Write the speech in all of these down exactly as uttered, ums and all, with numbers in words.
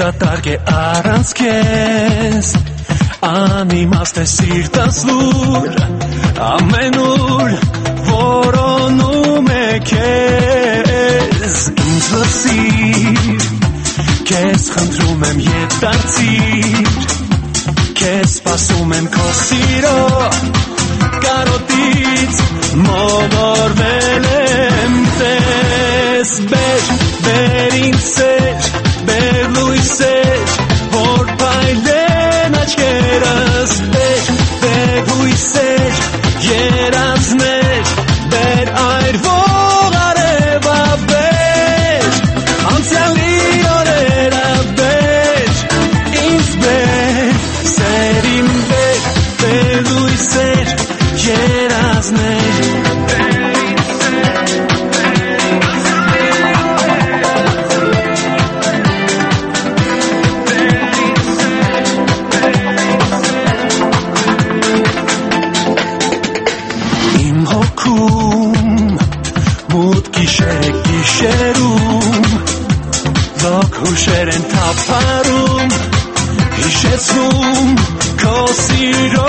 դատարկ է առանց քեզ անիմաստ է սիրտս լուր ամենուր որոնում է քեզ ինձ լսիր քեզ խնդրում եմ ետ դարձիր քեզ սպասում եմ քո սիրո կարոտից մոլորվել եմ տես բեր բեր ինձ սեր բեր լույսեր որ պայլեն աչքերս բեր բեր հույսեր երազներ բեր այրվող արևա բեր անցյալի օրերը բեր ինձ բեր սերիմ բեր բեր լույսեր երազներ Հուշեր են թափարում հիշեցնում քո սիրո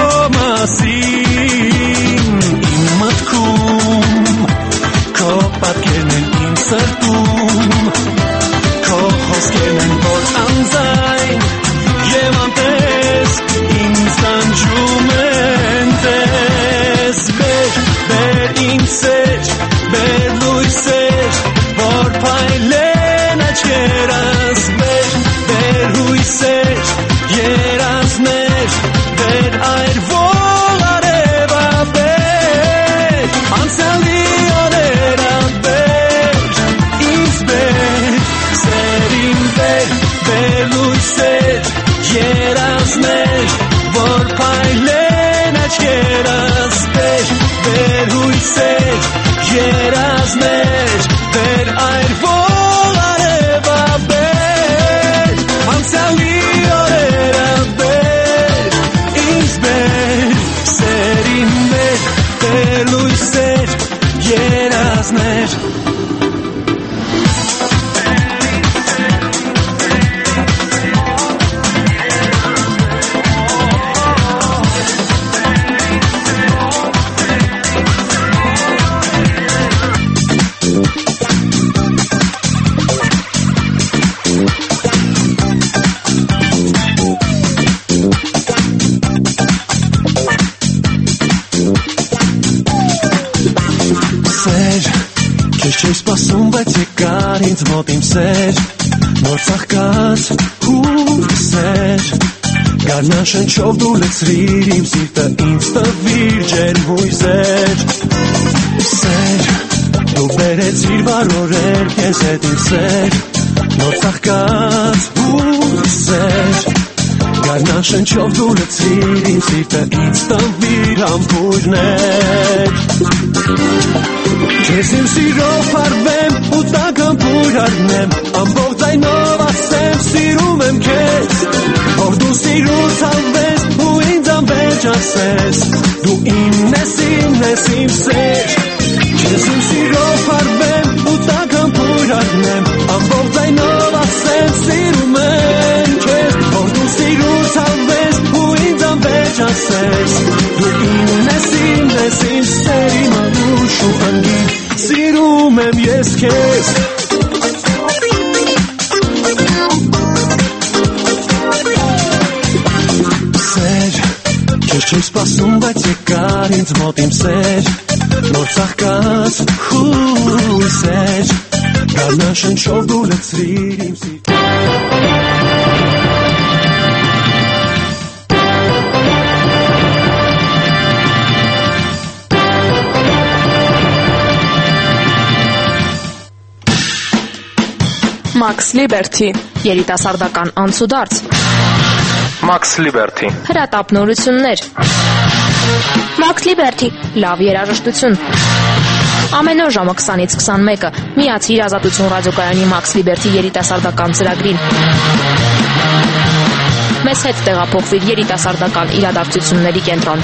մասին իմ մտքում քո պատկերն են իմ սրտում քո խոսքերն են որ անձայն և անտես ինձ տանջում են տես բեր բեր ինձ սեր բեր լույսեր որ փայլեն աչքերս հույսեր, երազներ, բեր այրվող արևա բեր, անցյալի օրերը բեր, ինձ բեր, սերին բեր, բեր լույսեր, երազներ, որ փայլեն աչքերս բեր, բեր հույսեր, երազներ, բեր այրվող արևա բեր, անցյալի օրերը բեր, ինձ բեր, սերին բեր, բեր լույսեր, երազներ Չէի սպասում, բայց եկար ինձ մոտ իմ սեր Նոր ծաղկած հույսեր Գարնան շնչով դու լցրիր իմ սիրտը ինձ տվիր ջերմ հույսեր Սեր, դու բերեցիր վարորել քեզ հետ իմ սեր Նոր ծաղկած հույսեր Գարնան շնչով դու լցրիր իմ սիրտը ինձ տվիր համբույրներ Քեզ իմ սիրով հարվեմ ու տագամբույր առնեմ Ամբողջ ձայնով ասեմ սիրում եմ քեզ Որ դու սիրուց հավես ու ինձ անվերջ ասես Դու իմն ես, իմն ես իմ սեր Քեզ իմ սիրով հարվեմ ու տագամբույր առնեմ Ամբողջ ձայնով ասեմ սիրում եմ քեզ Որ դու սիրուց հավես ու ինձ անվերջ ասես Դու իմն ես, իմն ես իմ սեր Իմ անուշ ու անգին Սիրում եմ ես քեզ Սեր, քեզ չէի սպասում, բայց եկար ինձ մոտ իմ սեր Նոր ծաղկած հույսեր Գարնան շնչով դու լցրիր իմ սիրտ Max Liberty, երիտասարդական անցուդարձ Max Liberty հրատապնորություններ Max Liberty լավ երաժշտություն ամեն օր ժամը քսանից քսանմեկը միացիր Ազատություն ռադիոկայանի Max Liberty երիտասարդական ծրագրին մեզ հետ տեղափոխվիր երիտասարդական իրադարձությունների կենտրոն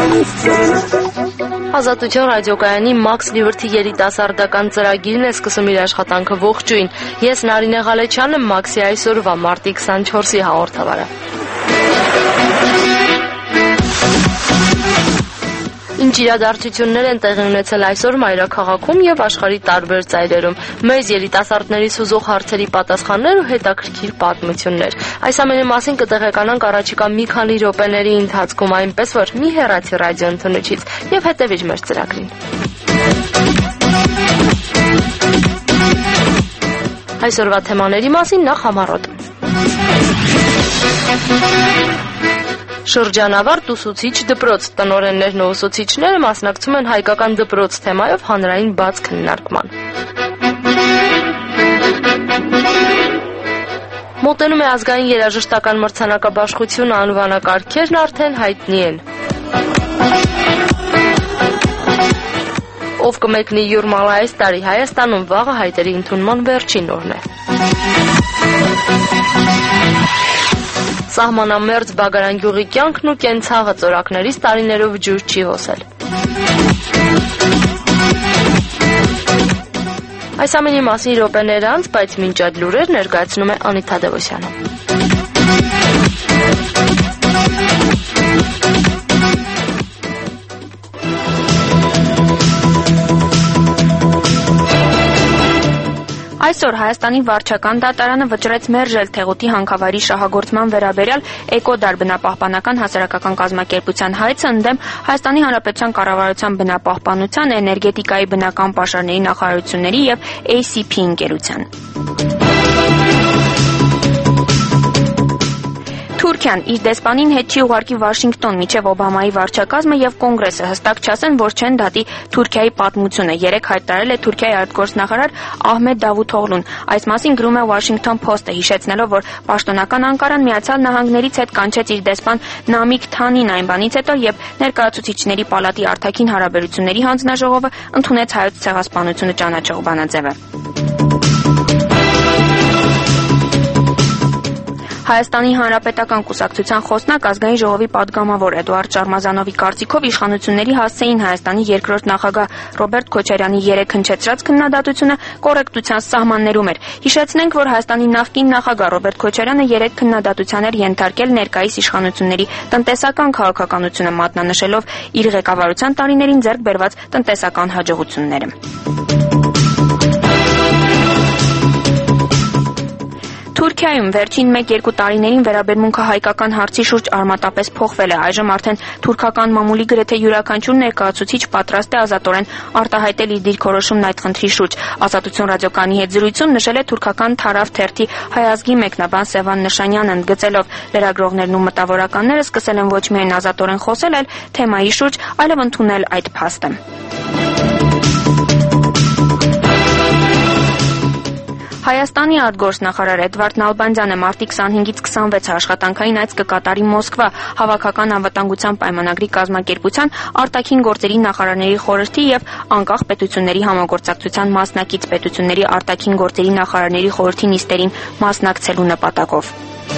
Ազատություն ռադիոկայանի Մաքս Լիբերթի երիտասարդական ծրագիրն է սկսում իր աշխատանքը ողջույն։ Ես Նարինե Ղալեչյանն եմ, Մաքսի այսօրվա մարտի քսանչորսի հաղորդավարը։ Ինչ իրադարձություններ են տեղի ունեցել այսօր մայրաքաղաքում եւ աշխարհի տարբեր ծայրերում։ Մեծ երիտասարդների սուզող հարցերի պատասխաններ ու հետաքրքիր պատմություններ։ Այս ամենի մասին կտեղեկանանք առաջիկա մի քանի րոպեների ընթացքում, այնպես որ մի հեռացի ռադիո ընդունիչից եւ հետեւիր մեր ծրագրին։ Այսօրվա թեմաների մասին նախ համառոտ։ Շրջանավարտ ուսուցիչ դպրոց տնօրեններն ու ուսուցիչները մասնակցում են հայկական դպրոց թեմայով հանրային բաց քննարկման։ Մոտենում է ազգային երաժշտական մրցանակաբաշխությունը, անվանակարգերն արդեն հայտնի են։ Ով կմեկնի Յուրմալա այս տարի Հայաստանում, վաղը հայտերի ընդունման վերջին օրն է։ Սահմանամերձ Բագարան գյուղի կյանքն ու կենցաղը ծորակներից տարիներով ջուր չի հոսել։ Այս ամենի մասին րոպեներ անց, բայց մինչ այդ լուրեր ներկայացնում է Անիթա Դևոսյանը։ Այսօր Հայաստանի վարչական դատարանը վճռեց մերժել Թեղուտի հանքավայրի շահագործման վերաբերյալ Էկոդար բնապահպանական հասարակական կազմակերպության հայցը ընդդեմ Հայաստանի Հանրապետության կառավարության բնապահպանության, էներգետիկայի բնական պաշարների նախարարությունների եւ էյ սի փի ընկերության։ Թուրքիան իր դեսպանին հետ չի ուղարկի Վաշինգտոն մինչև Օբամայի վարչակազմը եւ կոնգրեսը հստակ չասեն, որ չեն դատի Թուրքիայի պատմությունը։ Երեկ հայտարարել է Թուրքիայի արտգործնախարար Ահմեդ Դավութօղլուն։ Այս մասին գրում է Washington Post-ը, հիշեցնելով, որ պաշտոնական Անկարան Միացյալ Նահանգներից հետ կանչեց իր դեսպան Նամիկ Թանին այն բանից հետո, երբ ներկայացուցիչների պալատի արտաքին հարաբերությունների հանձնաժողովը ընդունեց հայոց ցեղասպանությունը ճանաչող բանաձևը։ Հայաստանի Հանրապետական կուսակցության խոսնակ ազգային ժողովի պատգամավոր Էդուարդ Շարմազանովի կարծիքով իշխանությունների հասցեին Հայաստանի երկրորդ նախագահ Ռոբերտ Քոչարյանի երեկ հնչեցրած քննադատությունը կոռեկտության սահմաններում էր։ Հիշեցնենք, որ Հայաստանի նախկին նախագահ Ռոբերտ Քոչարյանը երեկ քննադատության էր ենթարկել ներկայիս իշխանությունների տնտեսական քաղաքականությունը, մատնանշելով իր ղեկավարության տարիներին ձեռք բերված տնտեսական հաջողությունները։ Թուրքիայում վերջին մեկ-երկու տարիներին վերաբերմունքը հայկական հարցի շուրջ արմատապես փոխվել է։ Այժմ արդեն թուրքական մամուլի գրեթե յուրաքանչյուր ներկայացուցիչ պատրաստ է ազատորեն արտահայտել իր դիրքորոշումն այդ խնդրի շուրջ։ Ազատություն ռադիոկայանի հետ զրույցում նշել է թուրքական Թարավ թերթի հայազգի մեկնաբան Սևան Նշանյանը, ընդգծելով լրագրողներն ու մտավորականները սկսել են ոչ միայն ազատորեն խոսել, այլ թեմայի շուրջ, այլև ընդունել այդ փաստը։ Հայաստանի արտգործնախարար Էդվարդ Նալբանդյանը մարտի քսանհինգից քսանվեցը աշխատանքային այց կկատարի Մոսկվա Հավաքական անվտանգության պայմանագրի կազմակերպության արտաքին գործերի նախարարների խորհրդի եւ անկախ պետությունների համագործակցության մասնակից պետությունների արտաքին գործերի նախարարների խորհրդի նիստերին մասնակցելու նպատակով։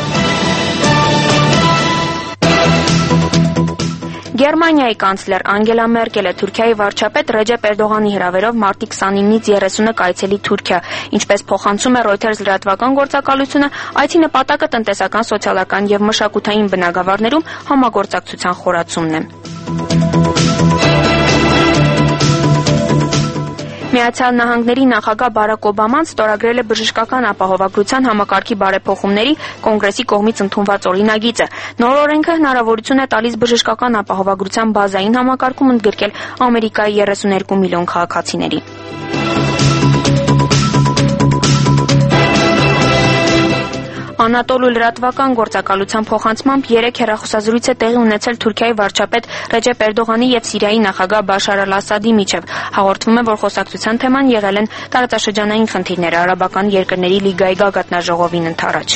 Գերմանիայի կանցլեր Անգելա Մերկելը Թուրքիայի վարչապետ Ռեջեփ Էրդողանի հրավերով մարտի քսանինից երեսունը կայցելի Թուրքիա, ինչպես փոխանցում է Reuters լրատվական գործակալությունը, այցի նպատակը տնտեսական, սոցիալական եւ մշակութային բնագավառներում համագործակցության խորացումն է։ Միացյալ Նահանգների նախագահ Բարակ Օբաման ստորագրել է բժշկական ապահովագրության համակարգի բարեփոխումների կոնգրեսի կողմից ընդունված օրինագիծը։ Նոր օրենքը հնարավորություն է տալիս բժշկական ապահովագրության բազային համակարգում ընդգրկել Ամերիկայի երեսուներկու միլիոն քաղաքացիների։ Անատոլու լրատվական գործակալության փոխանցմամբ երեք հեռախոսազրույց է տեղի ունեցել Թուրքիայի վարչապետ Ռեջեփ Էրդողանի եւ Սիրիայի նախագահ Բաշար Ալ-Ասադի միջև։ Հաղորդվում է, որ խոսակցության թեման եղել են տարածաշրջանային խնդիրները, արաբական երկրների լիգայի գագաթնաժողովին ընդառաջ։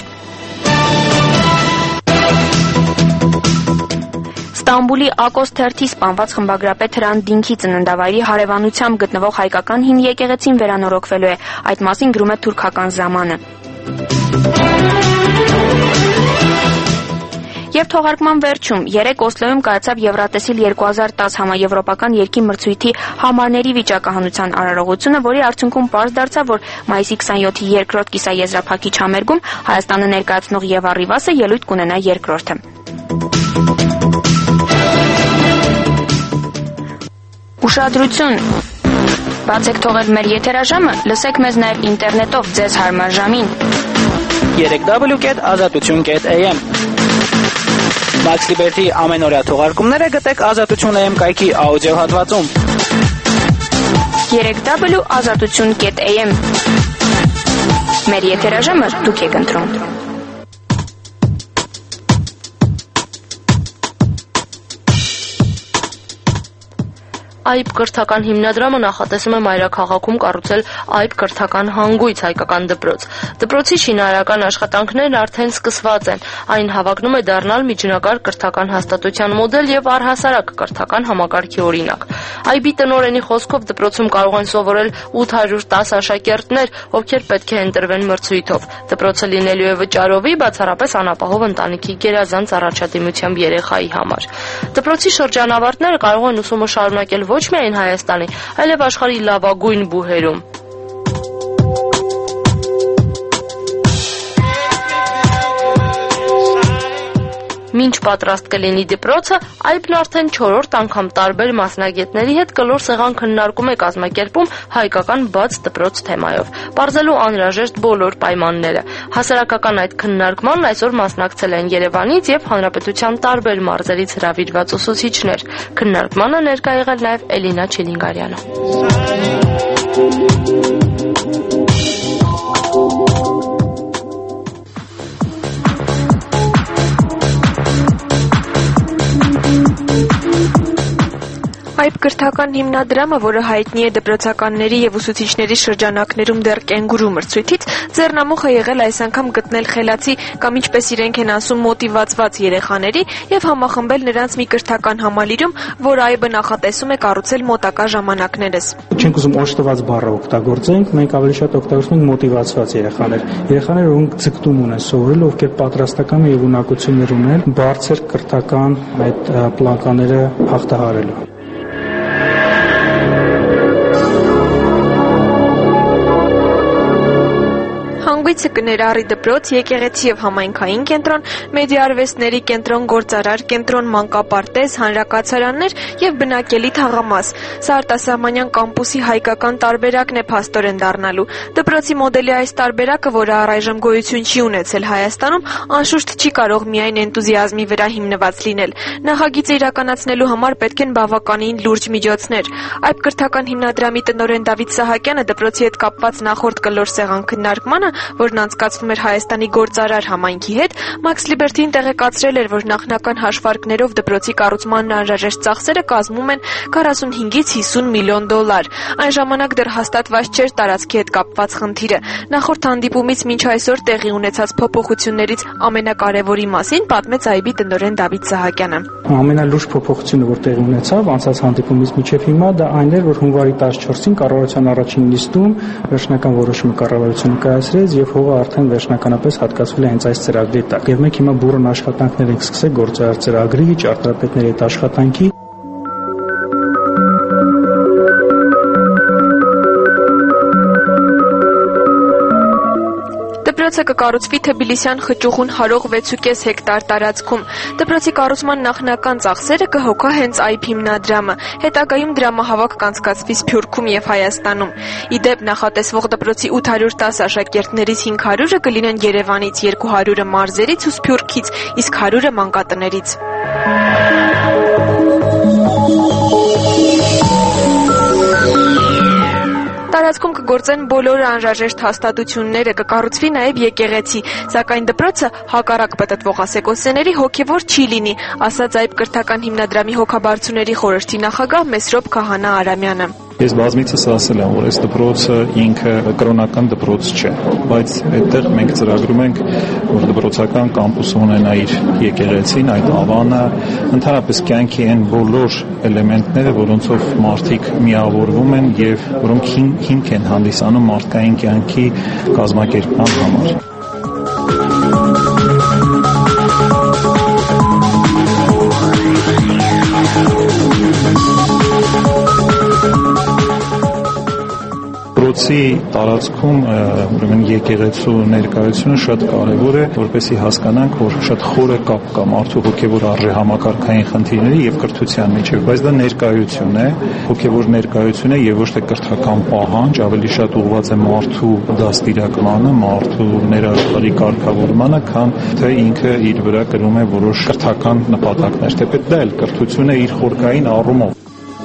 Ստամբուլի Ակոս թերթի սպանված խմբագրապետ Հրանտ Դինքի ծննդավայրի հարևանությամբ գտնվող հայկական հին եկեղեցին վերանորոգվելու է։ Այդ մասին գրում է թուրքական «Զամանը»։ Եվ թողարկման վերջում երեկ Օսլոյում կայացավ Եվրատեսիլ երկու հազար տաս համաեվրոպական երկի մրցույթի համարների վիճակահանության արարողությունը, որի արդյունքում պարզ դարձավ, որ մայիսի քսանյոթի երկրորդ կիսաեզրափակիչ համերգում Հայաստանը ներկայացնող Եվա Ռիվասը ելույթ կունենա երկրորդը։ Ուշադրություն։ Բաց եք թողել մեր եթերաժամը, լսեք մեզ նաև ինտերնետով ձեզ հարմար ժամին։ երեք դաբլյու կետ ազատություն կետ էյ էմ Max Liberty ամենօրյա թողարկումները գտեք ազատություն էյ էմ կայքի աուդիո հատվածում։ երեք դաբլյու ազատություն կետ էյ էմ Մեր եթերաժամը դուք եք ընտրում։ Այբ կրթական հիմնադրամը նախատեսում է մայրաքաղաքում կառուցել Այբ կրթական հանգույց հայկական դպրոց։ Դպրոցի շինարարական աշխատանքներն արդեն սկսված են։ Այն հավակնում է դառնալ միջնակարգ կրթական հաստատության մոդել եւ առհասարակ կրթական համակարգի օրինակ։ Այբի տնօրենի խոսքով դպրոցում կարող են սովորել ութ հարյուր տաս աշակերտներ, ովքեր պետք է ընտրվեն մրցույթով։ Դպրոցը լինելու է վճարովի, բացառապես անապահով ընտանիքի գերազանց առաջադիմությամբ երեխայի համար։ Դպրոցի շրջանավարտները կարող են ուսումը շարունակել ոչ միայն Հայաստանի, այլև աշխարհի լավագույն բուհերում։ Մինչ պատրաստ կլինի դպրոցը, Այբն արդեն չորրորդ անգամ տարբեր մասնագետների հետ կլոր սեղան քննարկում է կազմակերպում հայկական բաց դպրոց թեմայով, պարզելու անհրաժեշտ բոլոր պայմանները։ Հասարակական այդ քննարկմանն այսօր մասնակցել են Երևանից եւ հանրապետության տարբեր մարզերից հրավիրված ուսուցիչներ։ Քննարկմանը ներկա եղել նաեւ Էլինա Չիլինգարյանը։ Այբ կրթական հիմնադրամը, որը հայտնի է դպրոցականների եւ ուսուցիչների շրջանակներում դեռ կենգուրու մրցույթից, ձեռնամուխ է եղել այս անգամ գտնել խելացի կամ ինչպես իրենք են ասում մոտիվացված երեխաների եւ համախմբել նրանց մի կրթական համալիրում, որ Այբը նախատեսում է կառուցել մոտակա ժամանակներս։ Չենք ուզում օժտված բառը օգտագործենք, մենք ավելի շատ օգտագործում ենք մոտիվացված երեխաներ։ Երեխաներ, որոնք ձգտում ունեն սովորել, ովքեր պատրաստական եւ ունակություններ ունեն բարձր կրթական այդ պլանկաները հաղթահարելու։ Հանգույցը կներառի դպրոց, եկեղեցի եւ համայնքային կենտրոն, մեդիա-արվեստների կենտրոն, գործարար կենտրոն, մանկապարտեզ, հանրակացարաններ եւ բնակելի թաղամաս։ Սա արտասահմանյան կամպուսի հայկական տարբերակն է փաստորեն դառնալու։ Դպրոցի մոդելի այս տարբերակը, որը առայժմ գոյություն չի ունեցել Հայաստանում, անշուշտ չի կարող միայն էնտուզիազմի վրա հիմնված լինել։ Նախագիծը իրականացնելու համար պետք են բավականին լուրջ միջոցներ։ Այբ կրթական հիմնադրամի տնօրեն Դավիթ Սահակյանը դպրոցի հետ կապված նախորդ կլոր սեղան քննարկմանը, որն անցկացվում էր Հայաստանի գործարար համայնքի հետ, Max Liberty-ին տեղեկացրել էր, որ նախնական հաշվարկներով դպրոցի կառուցմանն անհրաժեշտ ծախսերը կազմում են քառասունհինգից հիսուն միլիոն դոլար։ Այն ժամանակ դեռ հաստատված չէր տարածքի հետ կապված խնդիրը։ Նախորդ հանդիպումից մինչ այսօր տեղի ունեցած փոփոխություններից ամենակարևորի մասին պատմեց Այբի տնօրեն Դավիթ Սահակյանը։ Ամենալուրջ փոփոխությունը, որ տեղի ունեցավ անցած հանդիպումից մինչև հիմա, դա այն էր, որ հունվարի տասնչորսին կառավարության առաջին նիստում վերջնական որոշումը կառավարությունը կայացրեց եւ հողը արդեն վերջնականապես հատկացվել է հենց այս ծրագրի տակ։ Եվ մենք հիմա բուրըն աշխատանքներ ենք սկսել գործարար ծրագրի, ճարտարապետների հետ աշխատանքի։ Դպրոցը կկառուցվի Թբիլիսյան խճուղուն հարող վեց ու կես հեկտար տարածքում։ Դպրոցի կառուցման նախնական ծախսերը կհոգա հենց Այբ հիմնադրամը։ Հետագայում դրամահավաք կանցկացվի Սփյուռքում եւ Հայաստանում։ Ի դեպ, նախատեսվող դպրոցի ութ հարյուր տաս աշակերտներից հինգ հարյուրը կլինեն Երևանից, երկու հարյուրը մարզերից ու Սփյուռքից, իսկ հարյուրը մանկատներից։ Տարածքում կգործեն բոլոր անհրաժեշտ հաստատությունները, կկառուցվի նաև եկեղեցի, սակայն դպրոցը հակառակ պտտվող ասեկոսեների հոգևոր չի լինի, ասաց Այբ կրթական հիմնադրամի հոգաբարձուների խորհրդի նախագահ Մեսրոպ Քահանա Արամյանը։ Ես բազմիցս ասել եմ, որ այս դպրոցը ինքը կրոնական դպրոց չէ, բայց այդտեղ մենք ծրագրում ենք, որ դպրոցական կամպուսը ունենա իր եկեղեցին, այդ ավանը, ընդհանրապես կյանքի այն բոլոր էլեմենտները, որոնցով մարդիկ միավորվում են եւ որոնք հիմք են հանդիսանում մարդկային կյանքի կազմակերպման համար։ դպրոցի տարածքում ուրեմն եկեղեցու ներկայությունը շատ կարևոր է, որպեսզի հասկանանք, որ շատ խորը կապ կա մարդու հոգևոր արժեհամակարգային խնդիրների եւ կրթության միջեւ, բայց դա ներկայություն է, հոգևոր ներկայություն է եւ ոչ թե կրթական պահանջ, ավելի շատ ուղղված է մարդու դաստիարակմանը, մարդու ներառարի կարգավորմանը, քան թե ինքը իր վրա կրում է որոշ կրթական նպատակներ, թեպետ դա էլ կրթություն է իր խորքային առումով։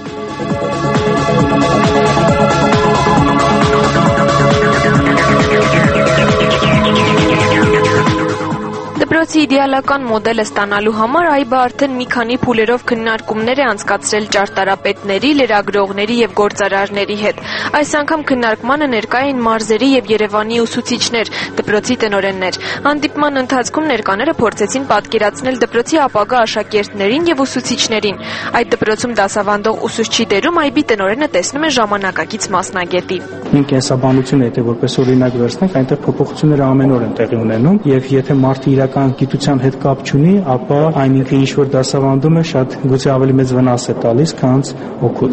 Դպրոցի իդեալական մոդելը ստանալու համար ԱԻԲ-ը արդեն մի քանի փուլերով քննարկումներ է անցկացրել ճարտարապետների, լրագրողների եւ գործարարների հետ։ Այս անգամ քննարկմանը ներկա էին մարզերի եւ Երևանի ուսուցիչներ, դպրոցի տնօրեններ։ Հանդիպման ընթացքում ներկաները փորձեցին պատկերացնել դպրոցի ապագա աշակերտներին եւ ուսուցիչներին։ Այդ դպրոցում դասավանդող ուսուցչի դերում ԱԻԲ-ի տնօրենը տեսնում է ժամանակակից մասնագետի։ Մենք կենսաբանությունը եթե որպես օրինակ վերցնենք, այնտեղ փոփոխությունները ամեն օր են տեղի ունենում եւ եթե մարդը իրական գիտության հետ կապ չունի, ապա այն ինքը ինչ որ դասավանդում է շատ գուցե ավելի մեծ վնաս է տալիս, քան օգուտ։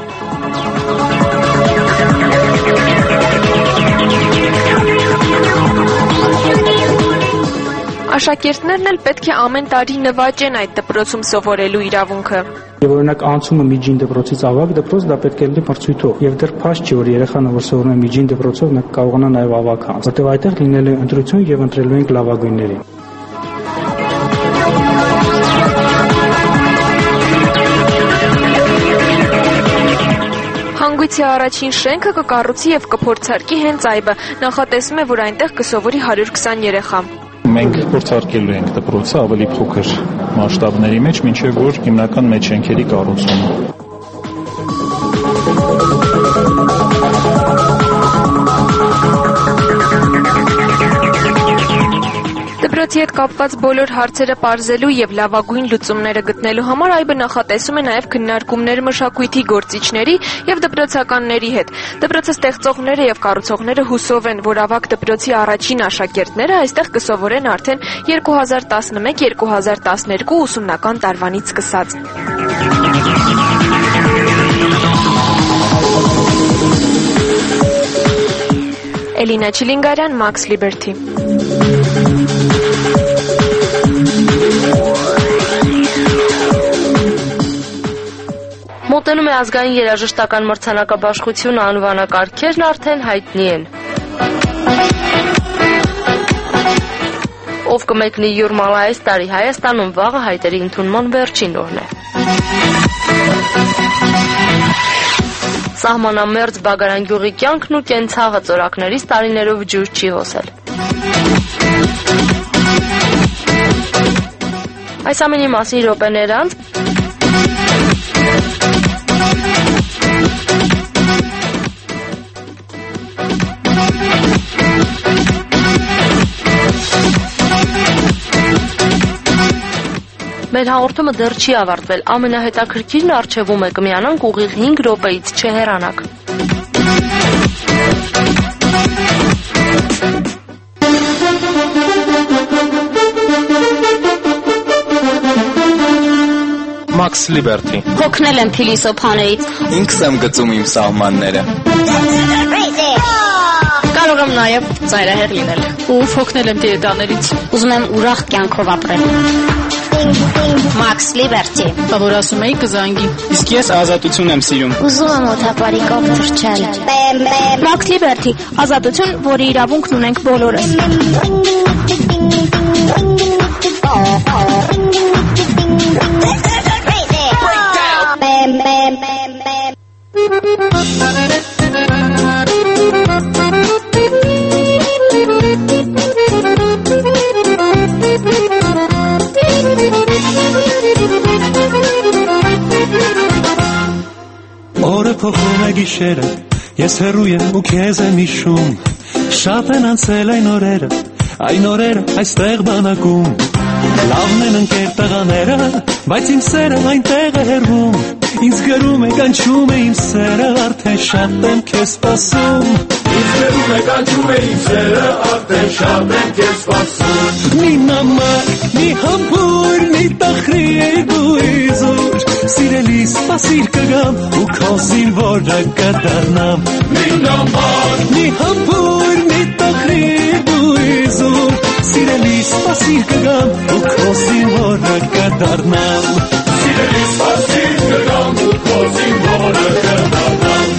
Աշակերտներն էլ պետք է ամեն տարի նվաճեն այդ դպրոցում սովորելու իրավունքը։ Եվ օրինակ անցումը միջին դպրոցից ավագ դպրոց դա պետք է լինի մրցույթով։ Եվ դեռ փաստ չի, որ երեխան որ սովորում է միջին դպրոցով, նա կարողանա նաև ավագ անց, որտեղ այդտեղ լինելու է ընտրություն եւ ընտրելու ենք լավագույններին։ Հանգույցի առաջին շենքը կկառուցի եւ կփորձարկի հենց ԱԻԲ-ը, նախատեսում է, որ այնտեղ կսովորի հարյուր քսան երեխա։ Մենք փորձարկելու ենք դպրոցը ավելի փոքր մասշտաբների մեջ, մինչև որ հիմնական մեջշենքերի կառուցումը։ Դպրոցի հետ կապված բոլոր հարցերը պարզելու եւ լավագույն լուծումները գտնելու համար ԱԻԲ-ը նախատեսում է նաեւ քննարկումներ մշակույթի գործիչների եւ դպրոցականների հետ։ Դպրոցը ստեղծողները եւ կառուցողները հուսով են, որ ավագ դպրոցի առաջին աշակերտները այստեղ կսովորեն արդեն երկու հազար տասնմեկ երկու հազար տասներկու ուսումնական տարվանից սկսած։ Էլինա Չիլինգարյան, Max Liberty։ Մոտենում է ազգային երաժշտական մրցանակաբաշխությունը անվանակարգերն արդեն հայտնի են։ Ով կմեկնի Յուրմալա այս տարի Հայաստանում վաղը հայտերի ընդունման վերջին օրն է։ Սահմանամերձ Բագարան գյուղի կյանքն ու կենցաղը ծորակներից տարիներով ջուր չի հոսել։ Այս ամենի մասին րոպեներ անց Մեր հաղորդումը դեռ չի ավարտվել, ամենահետաքրքիրն առջևում է, կմիանանք ուղիղ հինգ րոպեից, չհեռանաք։ Max Liberty։ Հոգնել եմ փիլիսոփաներից։ Ինքս եմ գծում իմ սահմանները։ Կարող եմ նաև ծայրահեղ լինել։ Ով հոգնել եմ դիետաներից։ Ուզում եմ ուրախ կյանքով ապրել։ Max Liberty։ Որ ասում էի կզանգի։ Իսկ ես ազատություն եմ սիրում։ Ուզում եմ օթապարիկով թռչել։ Max Liberty, ազատություն, որի իրավունքն ունենք բոլորս։ Օրը փոխում է գիշերը, ես հեռու եմ ու քեզ եմ հիշում, շատ են անցել այն օրերը, այն օրերը այստեղ բանակում, լավն են ընկեր տղաները, բայց իմ սերը այնտեղ է հեռվում, ինձ գրում է կանչում է իմ սերը, արդեն շատ եմ քեզ սպասում, ինձ գրում է կանչում է իմ սերը, արդեն շատ եմ քեզ սպասում, մի նամակ, մի համբույր, մի տխրի գույզուր, սիրելի սպասում սպասիր կգամ ու քո զինվորը կդառնամ մի նամակ մի համբույր մի տխրիկ ու իզուր սիրելի սպասիր կգամ ու քո զինվորը կդառնամ սիրելի սպասիր կգամ ու քո զինվորը կդառնամ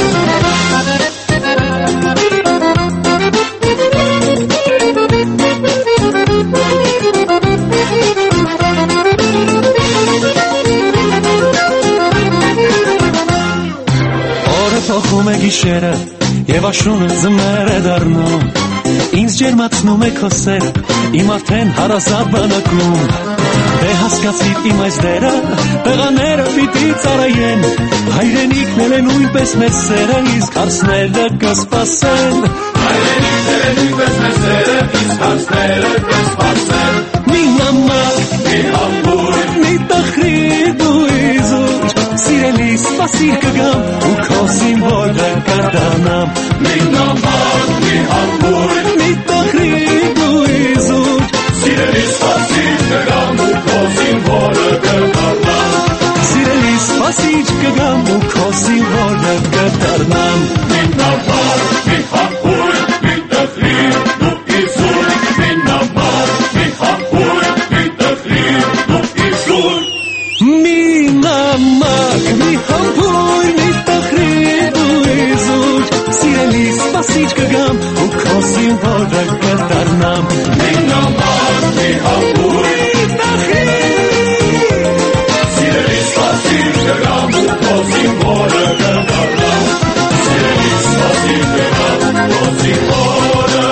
Փոխում է գիշերը եւ աշունը ձմեռ է դառնում ինձ ջերմացնում է քո սերը իմ արդեն հարազատ բանակում դե հասկացիր իմ այս դերը տղաները պիտի ծառայեն հայրենիքն են նույնպես մեծ սերը իսկ հարցները կսպասեն հայրենիքն են նույնպես մեծ սերը իսկ հարցները կսպասեն մի նամակ մի համբույր մի տխրիկ ու իզուր սիրելի սպասիր կգամ ու քո զինվորը կդառնամ մի նամակ մի համբույր մի տխրիկ ու իզուր սիրելի սպասիր կգամ ու քո զինվորը կդառնամ սիրելի սպասիր կգամ ու քո զինվորը կդառնամ մի նամակ մի համբույր մի տխրիկ ու իզուր մի նամակ մի համբույր մի տխրիկ ու իզուր մի նամակ մի համբույր մի տխրիկ ու իզուր սիրելի սպասիր կգամ ու քո զինվորը կդառնամ մի նամակ մի համբույր մի տխրիկ սիրելի սպասիր կգամ ու քո զինվորը կդառնամ սիրելի սպասիր կգամ քո զինվորը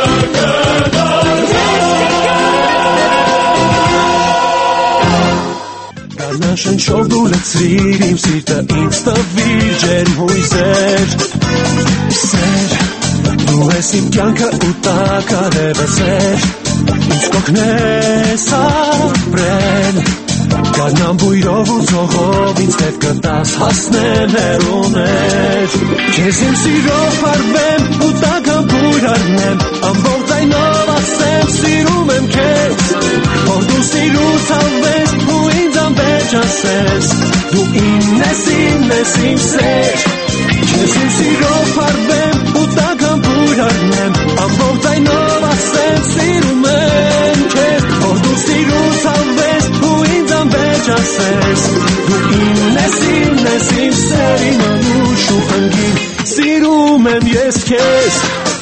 Շնչով դու լցրիր իմ սիրտը ինձ տվիր ջերմ հույսեր Սեր, դու ես իմ կյանքը ու տակարևը սեր Ինձ կօգնես ապրել Գարնան բույրով ու ծողով ինձ հետ կտաս հասնել հեռուներ Քեզ իմ սիրով պարվեմ ու տական բույր առնեմ Ամբողջ այնով ասեմ սիրում եմ քեզ Որ դու սիրուց հավես ու ինձ անվերջ ասես Դու իմն ես, իմն ես, իմ սեր Քեզ իմ սիրով պարվեմ ու տական բույր առնեմ Ամբողջ այնով ասեմ սիրում եմ քեզ Որ դու սիրուց հավես ու ինձ անվերջ ասես Դու իմն ես, իմն ես, իմ սեր Իմ անուշ ու խնգին սիրում եմ ես քեզ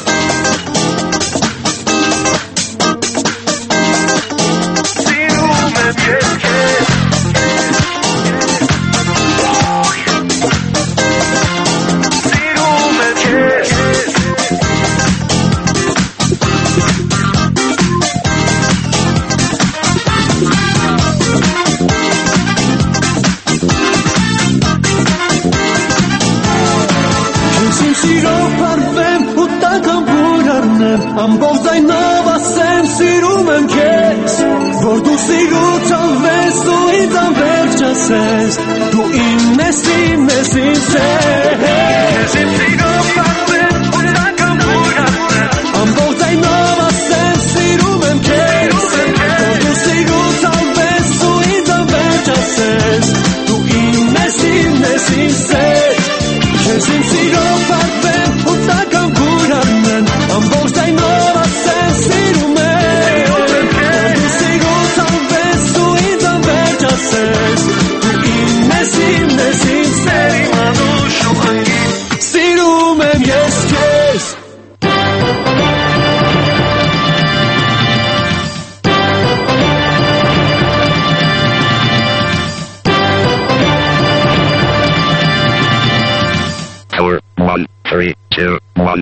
Ամբողջ այնով ասեմ սիրում եմ քեզ Որ դու սիրուց անվես ու ինձ անվերջ ասես Դու իմն ես, իմն ես, իմ սեր Քեզ իմ սիրով պարվեմ ու տական բույր առնեմ Ամբողջ այնով ասեմ սիրում եմ քեզ Որ դու սիրուց անվես ու ինձ անվերջ ասես Դու իմն ես, իմն ես, իմ սեր Քեզ իմ սիրով պարվեմ ու տական բույր առնեմ Ամբողջ այնով ասեմ սիրում եմ Դու սիրուց անվես ու ինձ անվերջ ասես Դու իմն ես, իմն ես, իմ սեր Իմ անուշ ու խնգին սիրում եմ ես քեզ four, one, three, two, one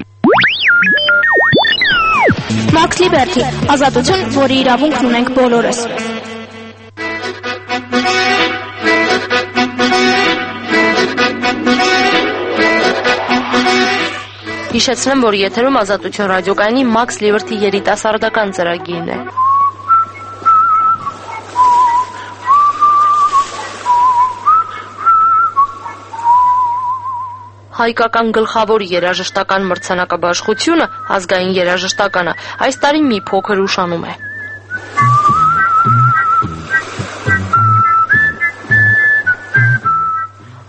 Max Liberty, ազատություն, որի իրավունքն ունենք բոլորս։ Հիշեցնեմ, որ եթերում ազատություն ռադիոկայանի Max Liberty երիտասարդական ծրագիրն է։ Հայկական գլխավոր երաժշտական մրցանակաբաշխությունը ազգային երաժշտականը այս տարի մի փոքր ուշանում է։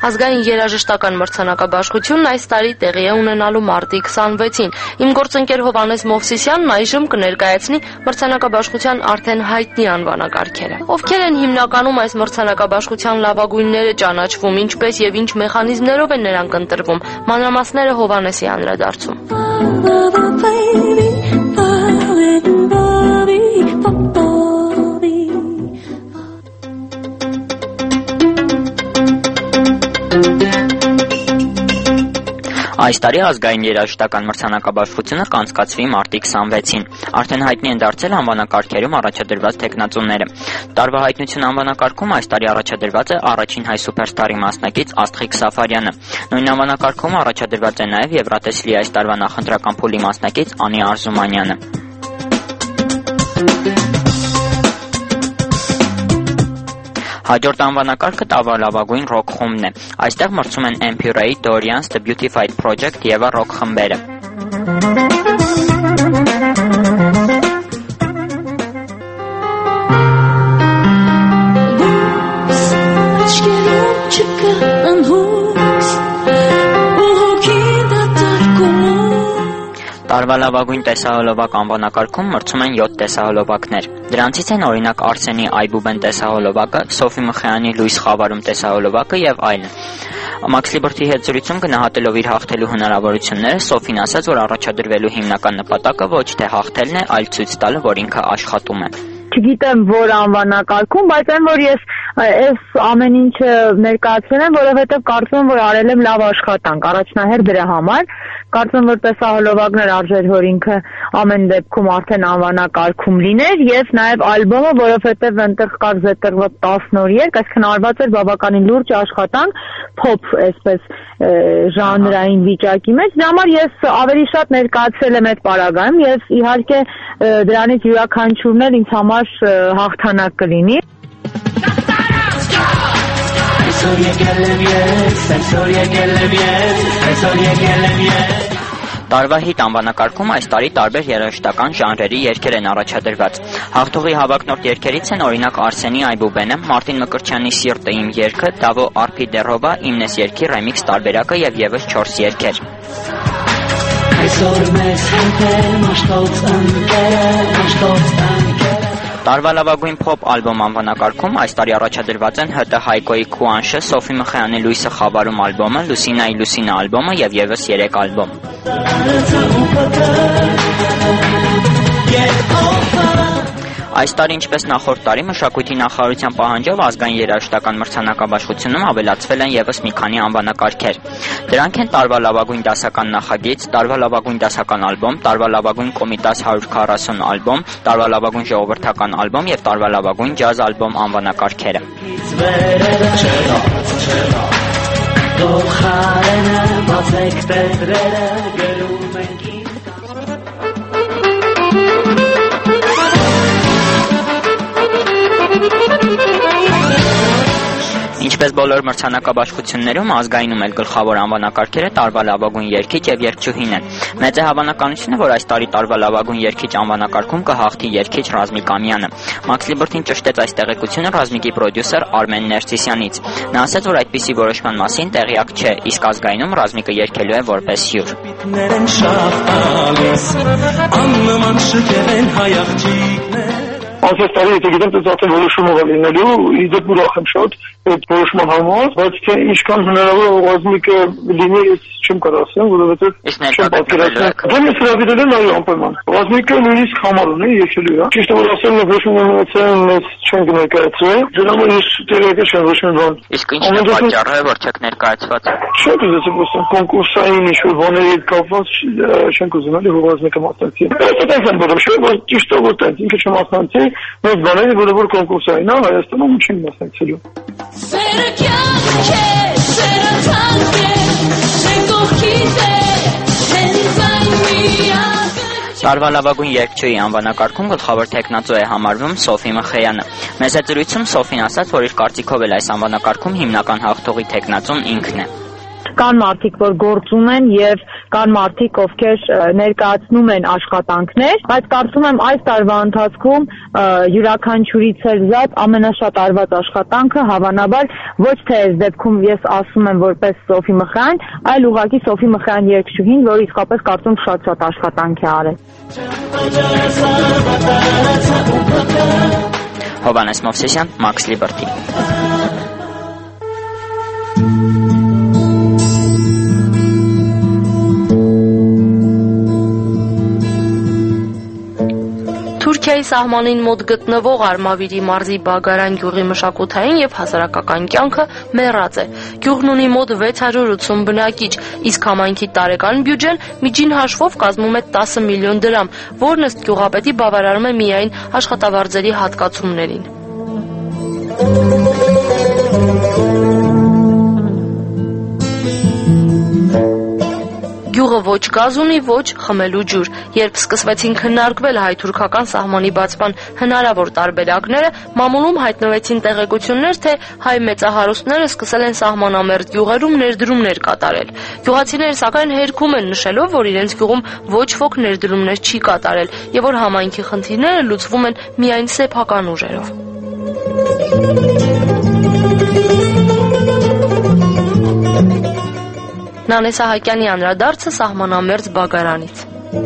Ազգային երաժշտական մրցանակաբաշխությունն այս տարի տեղի է ունենալու մարտի քսանվեցին։ Իմ գործընկեր Հովհաննես Մովսիսյանն այժմ կներկայացնի մրցանակաբաշխության արդեն հայտնի անվանակարգերը։ Ովքեր են հիմնականում այս մրցանակաբաշխության լավագույնները ճանաչվում, ինչպես եւ ինչ մեխանիզմներով են նրանք ընտրվում։ Մանրամասները Հովհաննեսի անդրադարձում։ Այս տարի ազգային երաժշտական մրցանակաբաշխությունը կանցկացվի մարտի քսանվեցին։ Արդեն հայտնի են դարձել անվանակարգերում առաջադրված թեկնածուները։ Տարվա հայտնություն անվանակարգում այս տարի առաջադրված է առաջին հայ սուպերստարի մասնակից Աստղիկ Սաֆարյանը։ Նույն անվանակարգում առաջադրված է նաև Եվրատեսլի այս տարվա նախընտրական փուլի մասնակից Անի Արզումանյանը։ Հաջորդ անվանակարգը տավալավագույն ռոք խումբն է։ Այստեղ մրցում են Empire, Dorians, The Beautified Project եւ ռոք խմբերը։ Տարվա լավագույն տեսահոլովակ անվանակարգում մրցում են յոթ տեսահոլովակներ։ Դրանցից են օրինակ Արսենի Այբուբեն տեսահոլովակը, Սոֆի Մխայանի Լույս Խավարում տեսահոլովակը եւ այլն։ Մաքս Լիբերթի հետ զրույցում գնահատելով իր հաղթելու հնարավորությունները, Սոֆին ասաց, որ առաջադրվելու հիմնական նպատակը ոչ թե հաղթելն է, այլ ցույց տալը, որ ինքը աշխատում է։ Չգիտեմ, որ անվանակարգում, բայց այն որ ես այս ամեն ինչը ներկայացրել եմ, որովհետև կարծում եմ, որ արել եմ լավ աշխատանք, առաջնահերթ դրա համար։ Կարծում եմ, որ տեսահոլովակներ արժեր, որ ինքը ամեն դեպքում արդեն անվանակարգում լիներ, եւ նաեւ ալբոմը, որովհետև այնտեղ կար զետեղված տասն օրյակ, այսինքն արված էր բավականին լուրջ աշխատանք, փոփ, այսպես ժանրային վիճակի մեջ։ Դրա համար ես ավելի շատ ներկայացրել եմ այդ պարագայում եւ իհարկե դրանից յուրաքանչյուրն էլ ինձ համար հաղթանակ կլինի։ Տարվա հիթ անվանակարգում այս տարի տարբեր երաժշտական ժանրերի երգեր են առաջադրված։ Հաղթողի հավակնորդ երգերից են օրինակ Արսենի Այբուբենը, Մարտին Մկրտչյանի Սիրտը իմ երգը, Դավո Արփի Դերովա, Իմնես երգի ռեմիքս տարբերակը եւ եւս չորս երգեր։ Այսօր մեզ հետ է մաշտոց ընկերը, մաշտոց ընկերը։ Տարվա լավագույն փոփ ալբոմ անվանակարգում այս տարի առաջադրված են ՀՏ Հայկոյի Քուանշը, Սոֆի Մխայանի Լույսը Խավարում ալբոմը, Լուսինայի Լուսինա ալբոմը եւ եւս երեք ալբոմ։ Այս տարի, ինչպես նախորդ տարի, մշակույթի նախարարության պահանջով ազգային երաժշտական մրցանակաբաշխությունում ավելացվել են եւս մի քանի անվանակարգեր։ Դրանք են տարվա լավագույն դասական նախագիծ, տարվա լավագույն դասական ալբոմ, տարվա լավագույն Կոմիտաս հարյուր քառասուն ալբոմ, տարվա լավագույն ժողովրդական ալբոմ եւ տարվա լավագույն ջազ ալբոմ անվանակարգերը։ Ինչպես բոլոր մրցանակաբաշխություններում, ազգայինում էլ գլխավոր անվանակարգերը տարվա լավագույն երգիչ եւ երգչուհին են։ Մեծ է հավանականությունը, որ այս տարի տարվա լավագույն երգիչ անվանակարգում կհաղթի երգիչ Ռազմիկ Ամյանը։ Մաքս Լիբերթին ճշտեց այս տեղեկությունը Ռազմիկի պրոդյուսեր Արմեն Ներսիսյանից։ Նա ասաց, որ այդպիսի որոշման մասին տեղյակ չէ, իսկ ազգայինում Ռազմիկը երգելու է որպես հյուր։ Անցած տարի եթե գիտեմ, դա արդեն որոշումով է լինելու, իդեպ ուրախ եմ շատ այդ որոշման համար, բայց թե ինչքան հնարավոր է Ռազմիկը լինի, ես չեմ կարող ասեմ, որովհետև չեմ պատկերացնում։ Դե ես հրավիրել եմ այո անպայման։ Ռազմիկը նույնիսկ համար ունի երկելու է։ Ճիշտ է որ ասեմ, որոշումը ունեցել մեզ չեն ներկայացրել, դրա համար ես տեղեկը չեմ ոչ մի բան։ Իսկ ինչն է պատճառը, որ չեք ներկայացված։ Չէ, դες ասեմ, կոնկուրսային ինչ-որ բաների հետ կապված չենք ուզում էլի Ռազմիկը մասնակցի։ Դա դեպքում որոշում որ ճիշտ է որ դա ինքը չմասնակցի, մեծ բաները, որը որ կոնկուրսային է, Հայաստանում չեն մասնակցելու։ Սերը կյանք է, սերը թանկ է, չեն կողքից է, հենց այն միակ։ Տարվա լավագույն երգչուհի անվանակարգում գլխավոր թեկնածու է համարվում Սոֆի Մխայանը։ Մեծ զրույցում Սոֆին ասաց, որ իր կարծիքով էլ այս անվանակարգում հիմնական հաղթողի թեկնածուն ինքն է։ Կան մարդիկ, որ գործում են եւ կան մարդիկ, ովքեր ներկայացնում են աշխատանքներ, բայց կարծում եմ այս տարվա ընթացքում յուրաքանչյուրից էլ զատ ամենաշատ արված աշխատանքը հավանաբար ոչ թե այս դեպքում ես ասում եմ որպես Սոֆի Մխրյան, այլ ուղղակի Սոֆի Մխրյան երգչուհին, որը իսկապես կարծում շատ-շատ աշխատանք է արել։ Հովհաննես Մովսեսյան, Max Liberty։ Թուրքիայի սահմանին մոտ գտնվող Արմավիրի մարզի Բագարան գյուղի մշակութային եւ հասարակական կյանքը մեռած է։ Գյուղն ունի մոտ վեց հարյուր ութսուն բնակիչ, իսկ համայնքի տարեկան բյուջեն միջին հաշվով կազմում է տասը միլիոն դրամ, որն ըստ գյուղապետի բավարարում է միայն աշխատավարձերի հատկացումներին։ Գյուղը ոչ գազ ունի, ոչ խմելու ջուր։ Երբ սկսվեցին քննարկվել հայ-թուրքական սահմանի բացման հնարավոր տարբերակները, մամուլում հայտնվեցին տեղեկություններ, թե հայ մեծահարուստները սկսել են սահմանամերձ գյուղերում ներդրումներ կատարել։ Գյուղացիները սակայն հերքում են նշելով, որ իրենց գյուղում ոչ ոք ներդրումներ չի կատարել եւ որ համայնքի խնդիրները լուծվում են միայն սեփական ուժերով։ Նանե Սահակյանի անդրադարձը սահմանամերձ Բագարանից։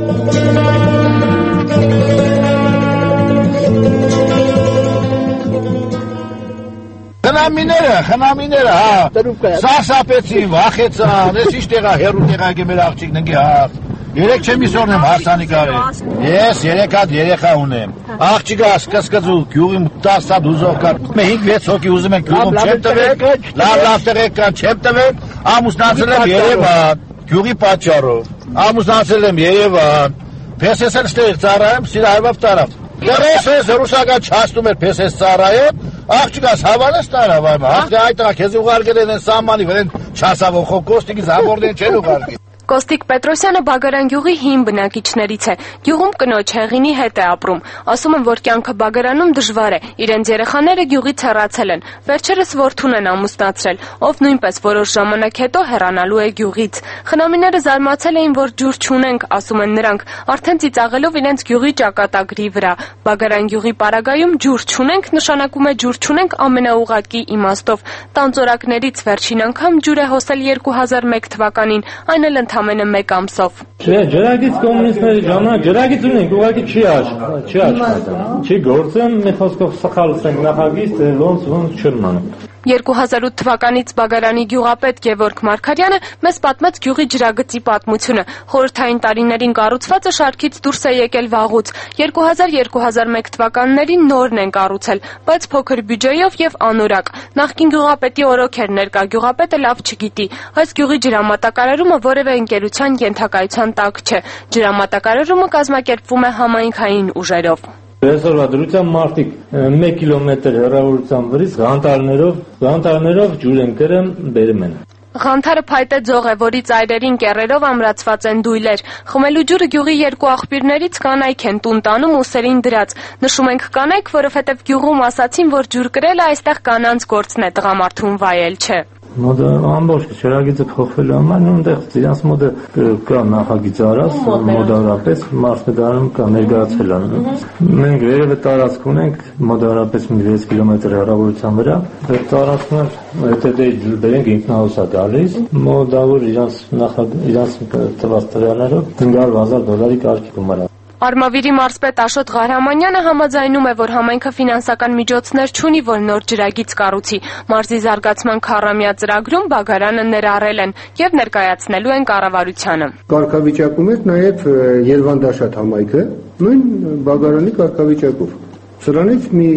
Խնամիները, խնամիները, հա, սարսափեցին, վախեցան, ես ինչ տեղա հերու տեղակ է մեր աղջիկն ընկի, հա, երեք չեմ իսորն եմ հարսանիք արել, ես երեք հատ երեխա ունեմ, աղջիկը սկսկծու, գյուղի տասը հատ ուզող կար, մենք վեց հոգի ուզում ենք գյուղում չեմ տվեք, լավ լավ տեղեք կան չեմ տվեք, ամուսնացել եմ Երևան, գյուղի պատճառով, ամուսնացել եմ Երևան, պես ես էլ ստեղ ծառայեմ, սիրահարվավ տարավ, դրես ես ռուսական չաստում էր պես ես ծառայեմ, աղջիկաս հավանես տարավ այմ, աղջիկը այտրա քեզ ուղարկել են սահմանի վրեն չասավող խոկոստիկից հավորդեն չեն ուղարկել։ Կոստիկ Պետրոսյանը Բագարան գյուղի հին բնակիչներից է։ Գյուղում կնոջ հեղինի հետ է ապրում։ Ասում են, որ կյանքը Բագարանում դժվար է։ Իրենց երեխաները գյուղից հեռացել են։ Վերջերս որդուն են ամուսնացրել, ով նույնպես որոշ ժամանակ հետո հեռանալու է գյուղից։ Խնամիները զարմացել էին, որ ջուր չունենք, ասում են նրանք, արդեն ծիծաղելով իրենց գյուղի ճակատագրի վրա։ Բագարան գյուղի պարագայում ջուր չունենք նշանակում է ջուր չունենք ամենաուղղակի իմաստով։ Տանձորակներից վերջին անգամ ջուր է հոսել երկու հազար մեկ թվականին, այն էլ ամենը մեկ ամսով։ Չէ, ջրագից կոմունիստների ժամանակ ջրագից ունենք, ուղղակի չի աշխատում, չի աշխատում։ Չի գործում, մեր խոսքով սխալեցնենք նախագիծ, ոնց ոնց չմանում։ երկու հազար ութ թվականից Բագարանի գյուղապետ Գևորգ Մարգարյանը մեզ պատմեց գյուղի ջրագծի պատմությունը։ Խորհրդային տարիներին կառուցվածը շարքից դուրս է եկել վաղուց։ երկու հազար - երկու հազար մեկ թվականներին նորն են կառուցել, բայց փոքր բյուջեով եւ անորակ։ Նախկին գյուղապետի օրոք էր ներկա գյուղապետը լավ չգիտի։ Այս գյուղի ջրամատակարարումը որևէ ընկերության ենթակայության տակ չէ։ Ջրամատակարարումը կազմակերպվում է համայնքային ուժերով։ Այսօրվա դրությամբ մարդիկ մեկ կիլոմետր հեռավորությամբ վրից ղանտարներով, ղանտարներով ջուր են կրում, բերում են։ Ղանթարը փայտե ձող է, որի ծայրերին կեռերով ամրացված են դույլեր։ Խմելու ջուրը գյուղի երկու աղբյուրներից կանայք են տուն տանում ուսերին դրած։ Նշում ենք կանայք, որովհետև գյուղում ասացին, որ ջուր կրելը այստեղ կանանց գործն է, տղամարդուն վայել չէ։ Մոդը ամբողջ ջրագիծը փոխվելու համար այնտեղ իրանց մոդը կա նախագիծ արած մոդարապես մարդկանում կա ներկայացել են։ Մենք վերևը տարածք ունենք մոդարապես մի վեց կիլոմետր հեռավորության վրա։ Այդ տարածքն եթե դե ջուր բերենք ինքնահոս է գալիս, մոդավոր իրանց նախագիծ իրանց տված տվյալներով հինգ հազար դոլարի կարգի գումար։ Արմավիրի մարզպետ Աշոտ Ղարամանյանը համաձայնում է, որ համայնքը ֆինանսական միջոցներ չունի, որ նոր ջրագիծ կառուցի։ Մարզի զարգացման քառամյա ծրագրում Բագարանը ներառել են եւ ներկայացնելու են կառավարությանը։ Կարգավիճակում է նաեւ Երևան-Դաշատ համայնքը, նույն Բագարանի կարգավիճակով։ Սրանից մի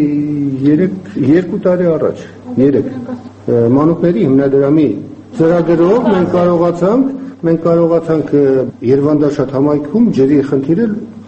երկու տարի առաջ, երեք մանուկների հիմնադրամի ծրագրով մենք կարողացանք մենք կարողացանք Երևան-Դաշատ համայնքում ջրի խնդիրը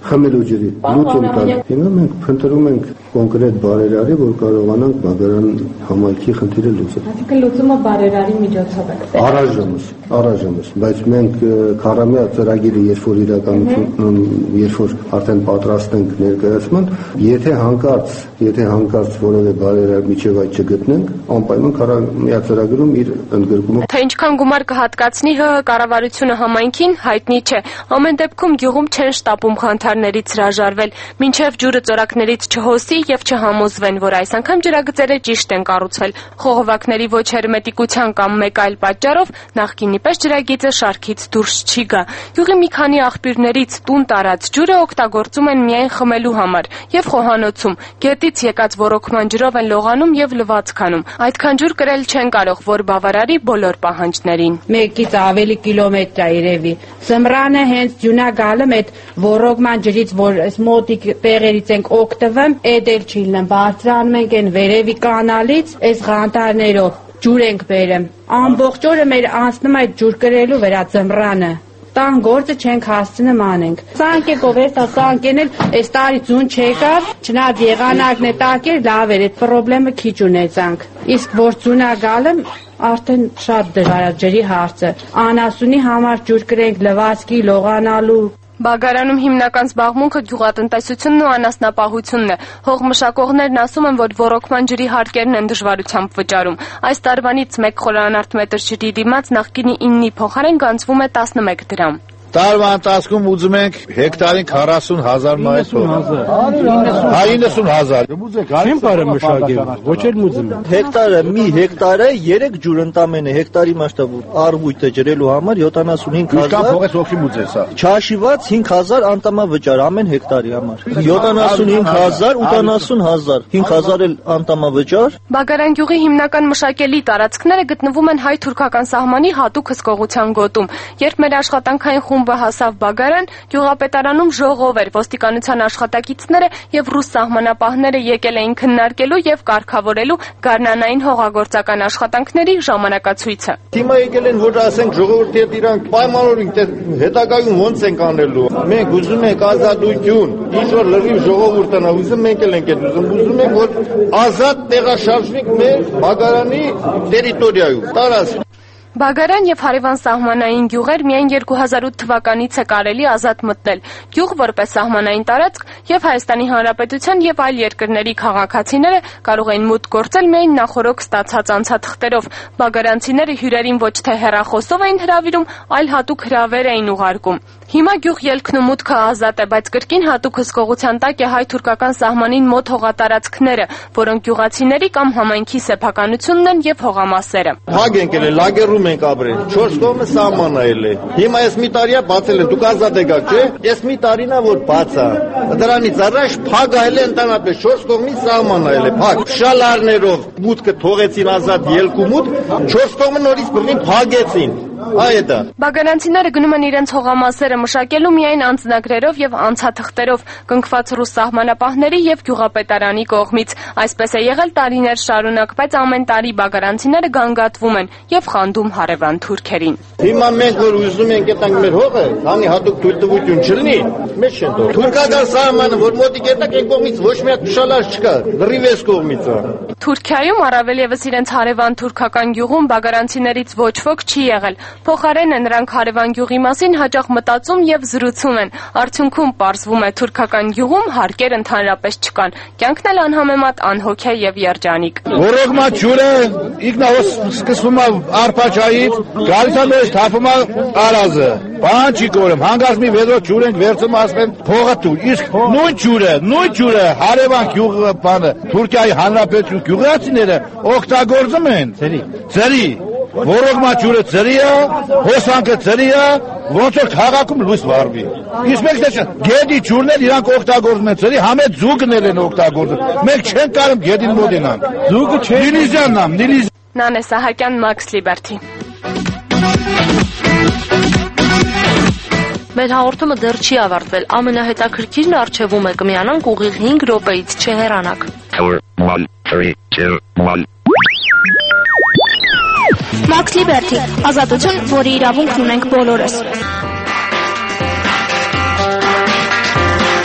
խմելու ջրի լուծում տալ։ Հիմա մենք փնտրում ենք կոնկրետ բարերարի, որ կարողանանք Բաղարան համայնքի խնդիրը լուծել։ Այսինքն լուծումը բարերարի միջոցով է։ Առայժմս, առայժմս, բայց մենք քառամյա ծրագիրը երբ որ իրականություն, երբ որ արդեն պատրաստ ենք ներկայացման, եթե հանկարծ, եթե հանկարծ որևէ բարերար միջև այդ չգտնենք, անպայման քառամյա ծրագրում իր ընդգրկումը։ Թե ինչքան գումար կհատկացնի ՀՀ կառավարությունը համայնքին, հայտնի չէ։ Ամեն դեպքում գյուղում չեն շտապում խնդիրներից հրաժարվել, մինչև ջուրը ծորակներից չհոսի եւ չհամոզվեն, որ այս անգամ ջրագծերը ճիշտ են կառուցվել։ Խողովակների ոչ հերմետիկության կամ մեկ այլ պատճառով նախկինի պես ջրագիծը շարքից դուրս չի գա։ Գյուղի մի քանի աղբյուրներից տուն տարած ջուրը օգտագործում են միայն խմելու համար եւ խոհանոցում։ Գետից եկած ոռոգման ջրով են լողանում եւ լվացք անում։ Այդքան ջուր կրել չեն կարող, որ բավարարի բոլոր պահանջներին։ Մեկից ավելի կիլոմետր է երևի։ Զմրանը հենց ջունա գալում այդ ոռոգման ջրից, որ այս մոտիկ տեղերից ենք օգտվում, այդ էլ չի լինում, բարձրանում ենք այն վերևի կանալից, այս ղանտարներով ջուր ենք բերում։ Ամբողջ օրը մեր անցնում այդ ջուր կրելու վրա զմրանը։ Տան գործը չենք հասցնում անենք։ Սանկեկով է, սանկեն էլ այս տարի ձուն չեկավ, չնայած եղանակն է տակեր, լավ էր, այդ խնդրեմը քիչ ունեցանք։ Իսկ որ ձունա գալը արդեն շատ դժվար է ջրի հարցը։ Անասունի համար ջուր կրենք, լվացքի, լողանալու։ Բաղարանում հիմնական զբաղմունքը գյուղատնտեսությունն ու անասնապահությունն է։ Հողմշակողներն ասում են, որ ոռոգման ջրի հարկերն են դժվարությամբ վճարում։ Այս տարվանից մեկ խորանարդ մետր ջրի դիմաց նախկինի իննի փոխարեն գանձվում է տասնմեկ դրամ։ Տարվա ընթացքում ուզում ենք հեկտարին քառասուն հազար մայր թողնել։ Հա իննսուն հազար։ Չեմ կարող մշակել, ոչ էլ ուզում եմ։ Հեկտարը մի հեկտարը երեք ջուր ընդամենը հեկտարի մասշտաբով առվույթը ջրելու համար յոթանասունհինգ հազար։ Ինչքան փողես օքի մուծես հա։ Չհաշիված հինգ հազար անտամավճար ամեն հեկտարի համար։ յոթանասունհինգ հազար, ութանասուն հազար, հինգ հազար էլ անտամավճար։ Բաղարան գյուղի հիմնական մշակելի տարածքները գտնվում են հայ-թուրքական սահմանի հատուկ հսկողության գոտում։ Երբ մեր աշխատանքային խումբը հասավ Բաղարան, գյուղապետարանում ժողով էր, ոստիկանության աշխատակիցները եւ ռուս սահմանապահները եկել էին քննարկելու եւ կարգավորելու գարնանային հողագործական աշխատանքների ժամանակացույցը։ Հիմա եկել են որ ասենք ժողովրդի հետ իրանք պայմանավորենք, թե հետագայում ոնց ենք անելու։ Մենք ուզում ենք ազատություն, ինչ որ լրիվ ժողովուրդն է ուզում, մենք էլ ենք այդ ուզում, ուզում ենք որ ազատ տեղաշարժվենք մեր Բաղարանի տերիտորիայում, տարածք։ Բաղարան եւ հարևան սահմանային գյուղեր միայն երկու հազար ութ թվականից է կարելի ազատ մտնել։ Գյուղ որպես սահմանային տարածք եւ Հայաստանի Հանրապետության եւ այլ երկրների քաղաքացիները կարող էին մուտք գործել միայն նախորոք ստացած անցաթղթերով։ Բաղարանցիները հյուրերին ոչ թե հեռախոսով էին հրավիրում, այլ հատուկ հրավեր էին ուղարկում։ Հիմա գյուղ ելքն ու մուտքը ազատ է, բայց կրկին հատուկ հսկողության տակ է հայ-թուրքական սահմանին մոտ հողատարածքները, որոնք գյուղացիների կամ համայնքի սեփականությունն են եւ հողամասերը։ Փակ ենք ելել, լագերում ենք ապրել, չորս կողմը սահմանայել է։ Հիմա այս մի տարիա բացել են, դուք ազատ եք, չէ՞։ Այս մի տարին է որ բաց է։ Դրանից առաջ փակ այլ է ընդանրապես չորս կողմից սահմանայել է, փակ։ Շալարներով մուտքը թողեցին ազատ ելք ու մուտք, չորս կողմը նորից բռնին փակեցին։ Այդ է։ Բաղարանցիները գնում են իրենց հողամասերը մշակելու միայն անձնագրերով եւ անցաթղթերով, կնքված ռուս սահմանապահների եւ գյուղապետարանի կողմից։ Այսպես է եղել տարիներ շարունակ, բայց ամեն տարի բաղարանցիները գանգատվում են եւ խանդում հարևան թուրքերին։ Հիմա մենք որ ուզում ենք այդտեղ մեր հողը, քանի հատուկ թույլտվություն չլինի, մեզ չեն թող։ Թուրքական սահմանը, որ մոտիկ այդտեղ այն կողմից ոչ մի հատ շալար չկա, լրիվ էս կողմից է։ Թուրքիայում առավել եւս իրենց հարևան թուրքական գյուղում բաղարանցիներից ոչ ոք չի եղել։ Փոխարենը նրանք հարևան գյուղի մասին հաճախ մտածում եւ զրուցում են։ Արդյունքում պարզվում է թուրքական գյուղում հարկեր ընդհանրապես չկան։ Կյանքն էլ անհամեմատ անհոգ է եւ երջանիկ։ Ոռոգմա ջուրը իգնաոս սկսվում է արփաչայից, գալիս է մեզ թափում է արազը։ Բան չի կորում, հանգած մի վեդրո ջուր ենք վերցում ասեն փողը դու։ Իսկ նույն ջուրը, նույն ջուրը հարևան գյուղը բանը Թուրքիայի հանրապետություն գյուղացիները օգտագործում են։ Ծերի։ Ծերի։ Ոռոգմա ջուրը ծերի է, հոսանքը ծերի է, ոնց որ քաղաքում լույս վառվի։ Իսկ մենք դե գեդի ջուրներ իրանք օգտագործում են ծերի, համե ձուկներ են օգտագործում։ Մենք չենք կարող գեդին մոտենալ։ Ձուկը չէ։ Նիլիզյանն ամ, նիլիզ։ Նանե Սահակյան, Max Liberty։ Մեր հաղորդումը դեռ չի ավարտվել։ Ամենահետաքրքիրն առջևում է, կմիանանք ուղիղ հինգ րոպեից, չհեռանաք։ Max Liberty, ազատություն, որի իրավունքն ունենք բոլորս։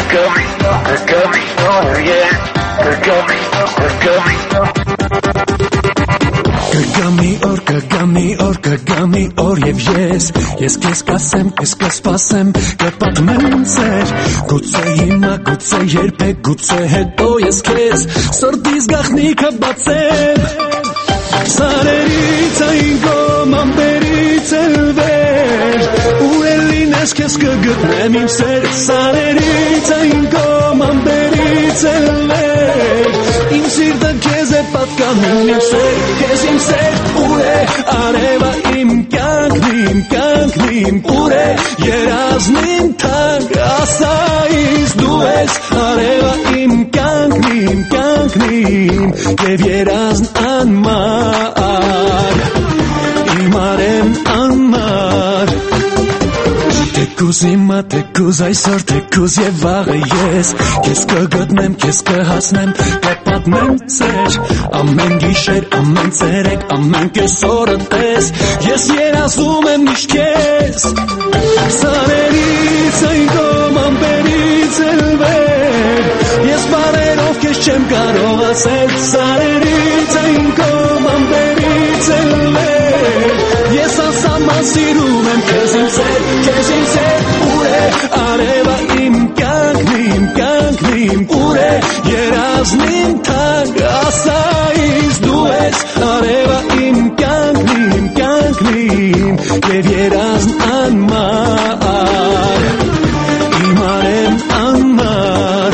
Կգամի օր, կգամի օր, կգամի օր եւ ես Ես քեզ կասեմ, քեզ կսպասեմ, կպատմեմ ձեր Գուցե հիմա, գուցե երբեք, գուցե հետո ես քեզ Սրտիս գաղտնիքը բացեմ Սարերից այն կողմ, ամպերից էլ վեր Ուր էլ լինես քեզ կգտնեմ իմ սեր Սարերից այն կողմ, ամպերից էլ վեր Իմ սիրտը քեզ է պատկանում իմ սեր Քեզ իմ սեր ուր է արևա իմ կյանքն իմ կյանքն իմ Ուր է երազն իմ թանկ ասա ինձ դու ես արևա իմ կյանքն իմ կյանքն իմ Եվ երազն անմար Իմ արևն անմար Թեկուզ հիմա, թեկուզ այսօր, թեկուզ եւ վաղը ես Քեզ կգտնեմ, քեզ կհասնեմ, կպատմեմ ձեր Ամեն գիշեր, ամեն ցերեկ, ամեն կեսօրը տես Ես երազում եմ միշտ քեզ Սարերից այն կողմ, ամպերից էլ վեր Ես բառերով քեզ չեմ կարող ասել Սարերից այն կողմ, ամպերից էլ վեր Ես անսահման սիրում եմ քեզ իմ սեր, քեզ իմ սեր Ուր է արևա իմ կյանքն իմ կյանքն իմ Ուր է երազն իմ թանկ ասա ինձ դու ես արևա իմ կյանքն իմ կյանքն իմ Եվ երազն անմար Իմ արևն անմար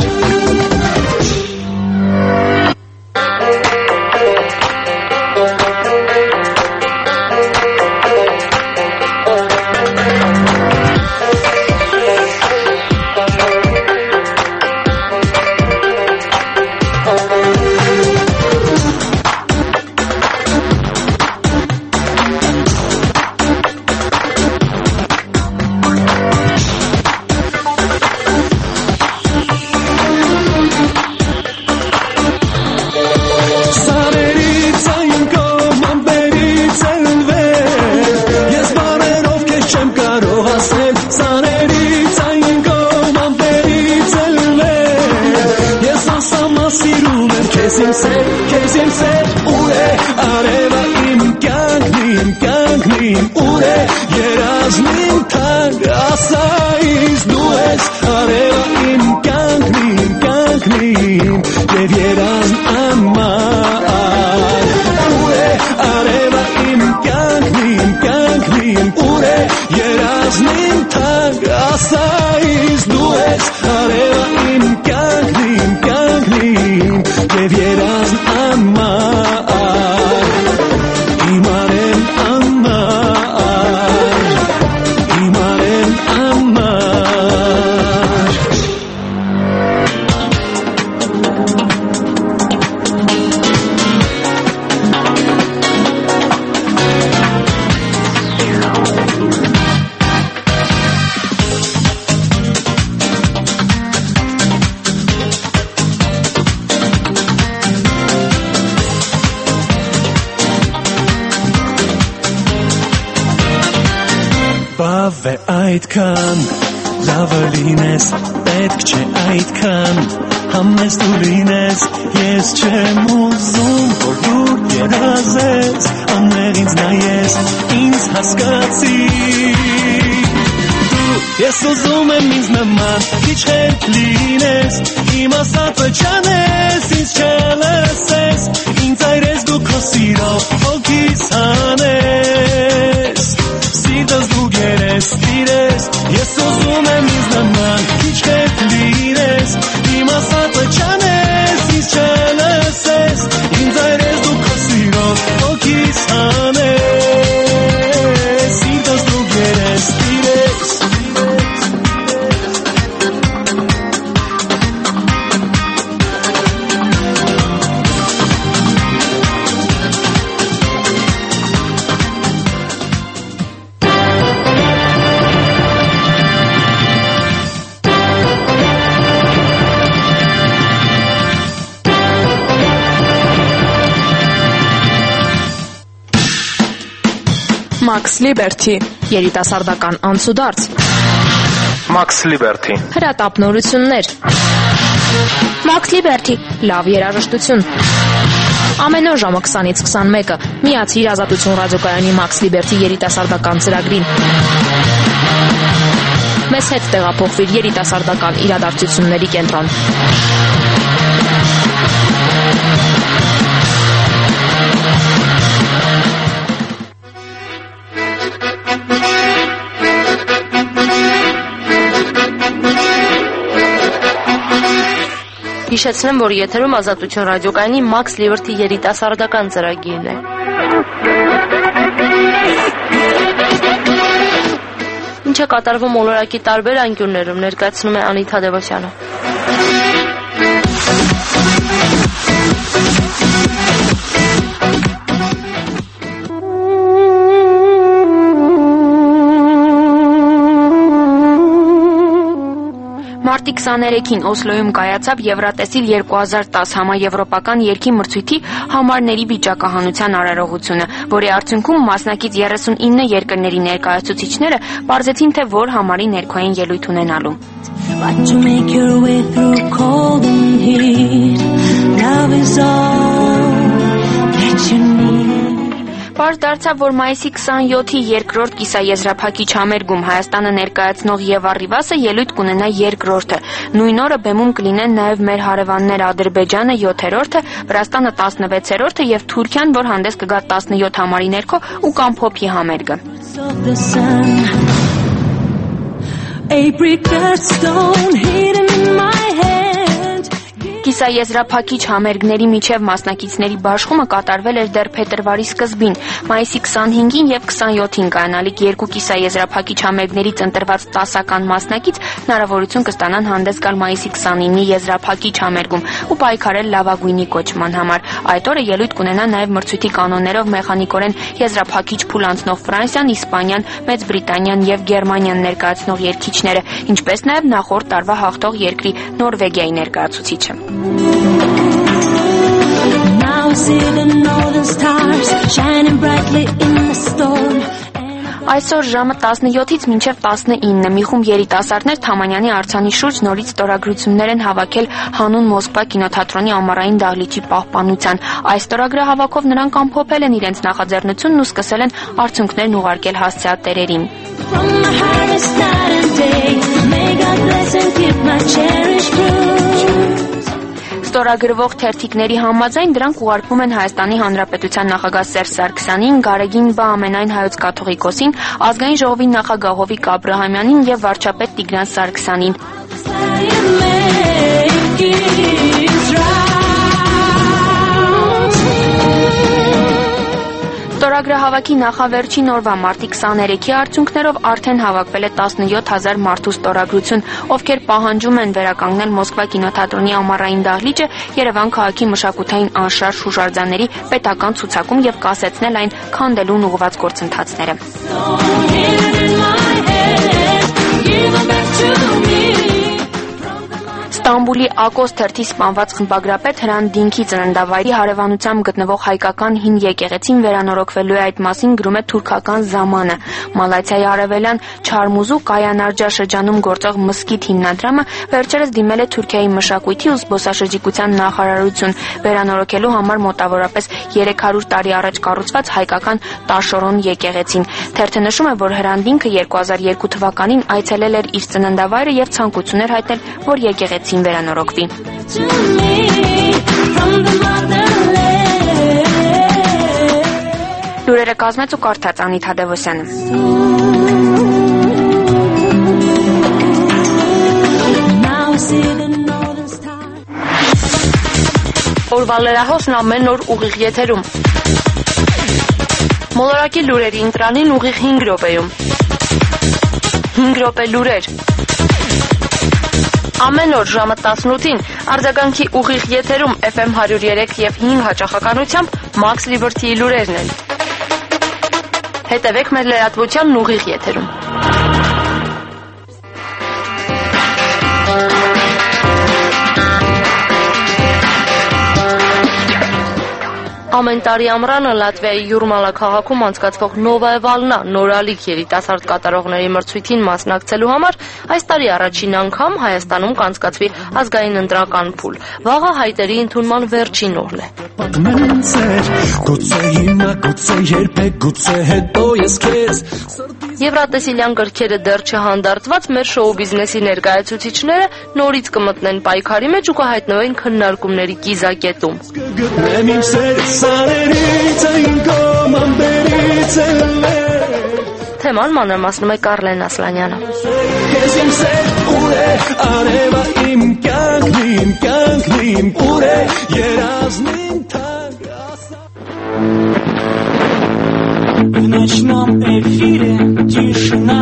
Բավ է այդքան, լավը լինես, պետք չէ այդքան, համեստ ու լինես, ես չեմ ուզում, որ դու երազես, ամեղ ինձ նայես, ինձ հասկացի, դու ես ուզում եմ ինձ նման, քիչ հետ լինես, իմ ասածը չանես, ինձ չլսես, ինձ այրես դու քո սիրով, հոգիս հանես, սիրտս դու գերես, տիրես, ես ուզում եմ ինձ նման, քիչ հետ լինես, իմ ասածը չանես, ինձ չլսես, ինձ այրես դու քո սիրով, հոգիս հանես, սիրտս դու գերես, տիրես, Max Liberty երիտասարդական անցուդարձ Max Liberty Հրատապնորություններ Max Liberty Լավ երաժշտություն Ամեն օր ժամը քսանից քսանմեկը միացիր Ազատություն ռադիոկայանի Max Liberty երիտասարդական ծրագրին Մեզ հետ տեղափոխվիր երիտասարդական իրադարձությունների կենտրոն Հիշեցնեմ, որ եթերում Ազատություն ռադիոկայանի Max Liberty երիտասարդական ծրագիրն է։ Ինչ է կատարվում ոլորակի տարբեր անկյուններում, ներկայացնում է Անիթ Թադևոսյանը։ Մարտի քսաներեքին Օսլոյում կայացավ Եվրատեսիլ երկու հազար տասը համաեվրոպական երգի մրցույթի համարների վիճակահանության արարողությունը, որի արդյունքում մասնակից երեսունինը երկրների ներկայացուցիչները պարզեցին, թե որ համարի ներքո են ելույթ ունենալու։ Պարզ դարձավ, որ մայիսի քսանյոթի երկրորդ կիսաեզրափակիչ համերգում Հայաստանը ներկայացնող Եվա Ռիվասը ելույթ կունենա երկրորդը։ Նույն օրը բեմում կլինեն նաև մեր հարևանները Ադրբեջանը յոթերորդը, Վրաստանը տասնվեցերորդը եւ Թուրքիան, որ հանդես կգա տասնյոթ համարի ներքո ու կամփոփի համերգը։ Կիսաեզրափակիչ համերգների միջև մասնակիցների բաշխումը կատարվել էր դեռ փետրվարի սկզբին։ Մայիսի քսանհինգին եւ քսանյոթին կայանալիք երկու կիսաեզրափակիչ համերգներից ընտրված տասական մասնակից հնարավորություն կստանան հանդես գալ մայիսի քսանինի եզրափակիչ համերգում ու պայքարել լավագույնի կոչման համար։ Այդ օրը ելույթ կունենա նաեւ մրցույթի կանոններով մեխանիկորեն եզրափակիչ փուլ անցնող Ֆրանսիան, Իսպանիան, Մեծ Բրիտանիան եւ Գերմանիան ներկայացնող երգիչները, ինչպես նաեւ նախորդ տարվա հաղթող երկրի Նորվեգիայի ներկայացուցիչը։ Այսօր ժամը տասնյոթից մինչև տասնինը մի խումբ երիտասարդներ Թամանյանի արձանի շուրջ նորից ստորագրություններ են հավաքել հանուն Մոսկվա կինոթատրոնի ամառային դահլիճի պահպանության։ Այս ստորագրահավաքով նրանք ամփոփել են իրենց նախաձեռնությունն ու սկսել են արդյունքներն ուղարկել հասցեատերերին։ Ստորագրվող թերթիկների համաձայն դրանք ուղարկվում են Հայաստանի Հանրապետության նախագահ Սերժ Սարգսյանին, Գարեգին Բա ամենայն հայոց կաթողիկոսին, ազգային ժողովի նախագահ Հովիկ Աբրահամյանին եւ վարչապետ Տիգրան Սարգսյանին։ Ստորագրահավաքի նախավերջին օրվա մարտի քսաներեքի արդյունքներով արդեն հավաքվել է տասնյոթ հազար մարդու ստորագրություն, ովքեր պահանջում են վերականգնել Մոսկվա կինոթատրոնի ամառային դահլիճը Երևան քաղաքի մշակութային անշարժ հուշարձանների պետական ցուցակում եւ կասեցնել այն քանդելուն ուղղված գործընթացները։ Ստամբուլի Ակոս թերթի սպանված խմբագրապետ Հրանտ Դինքի ծննդավայրի հարևանությամբ գտնվող հայկական հին եկեղեցին վերանորոգվելու է, այդ մասին գրում է թուրքական Զամանը։ Մալայցիայի արևելյան Չարմուզու Կայանարջա շրջանում գործող մզկիթ հիմնադրամը վերջերս դիմել է Թուրքիայի մշակույթի ու զբոսաշրջիկության նախարարություն վերանորոգելու համար մոտավորապես երեք հարյուր տարի առաջ կառուցված հայկական Տաշորոն եկեղեցին։ Թերթը նշում է, որ Հրանտ Դինքը երկու հազար երկու թվականին այցելել էր իր ծննդավայրը եւ ցանկություն էր հայտնել, որ եկեղեցին վերանորոգվի։ Լուրերը կազմեց ու կարդաց Անիթ Թադևոսյանը։ Օրվա լրահոսն ամեն օր ուղիղ եթերում։ Մոլորակի լուրերի ընտրանին ուղիղ հինգ րոպեում։ հինգ րոպե լուրեր։ Ամեն օր ժամը տասնութին արձագանքի ուղիղ եթերում Էֆ Էմ հարյուր երեք եւ հինգ հաճախականությամբ Max Liberty-ի լուրերն են։ Հետևեք մեր լրատվությանն ուղիղ եթերում։ Ամեն տարի ամռանը Լատվիայի Յուրմալա քաղաքում անցկացվող Նովայա Վալնա նորալիք երիտասարդ կատարողների մրցույթին մասնակցելու համար այս տարի առաջին անգամ Հայաստանում կանցկացվի ազգային ընտրական փուլ։ Վաղը հայտերի ընդունման վերջին օրն է։ Եվրատեսիլյան գրքերը դեռ չհանդարտված մեր շոու բիզնեսի ներկայացուցիչները նորից կմտնեն պայքարի մեջ ու կհայտնվեն քննարկումների կիզակետում։ Թեման մանրամասնում է Կարլեն Ասլանյանը։ В ночном эфире тишина.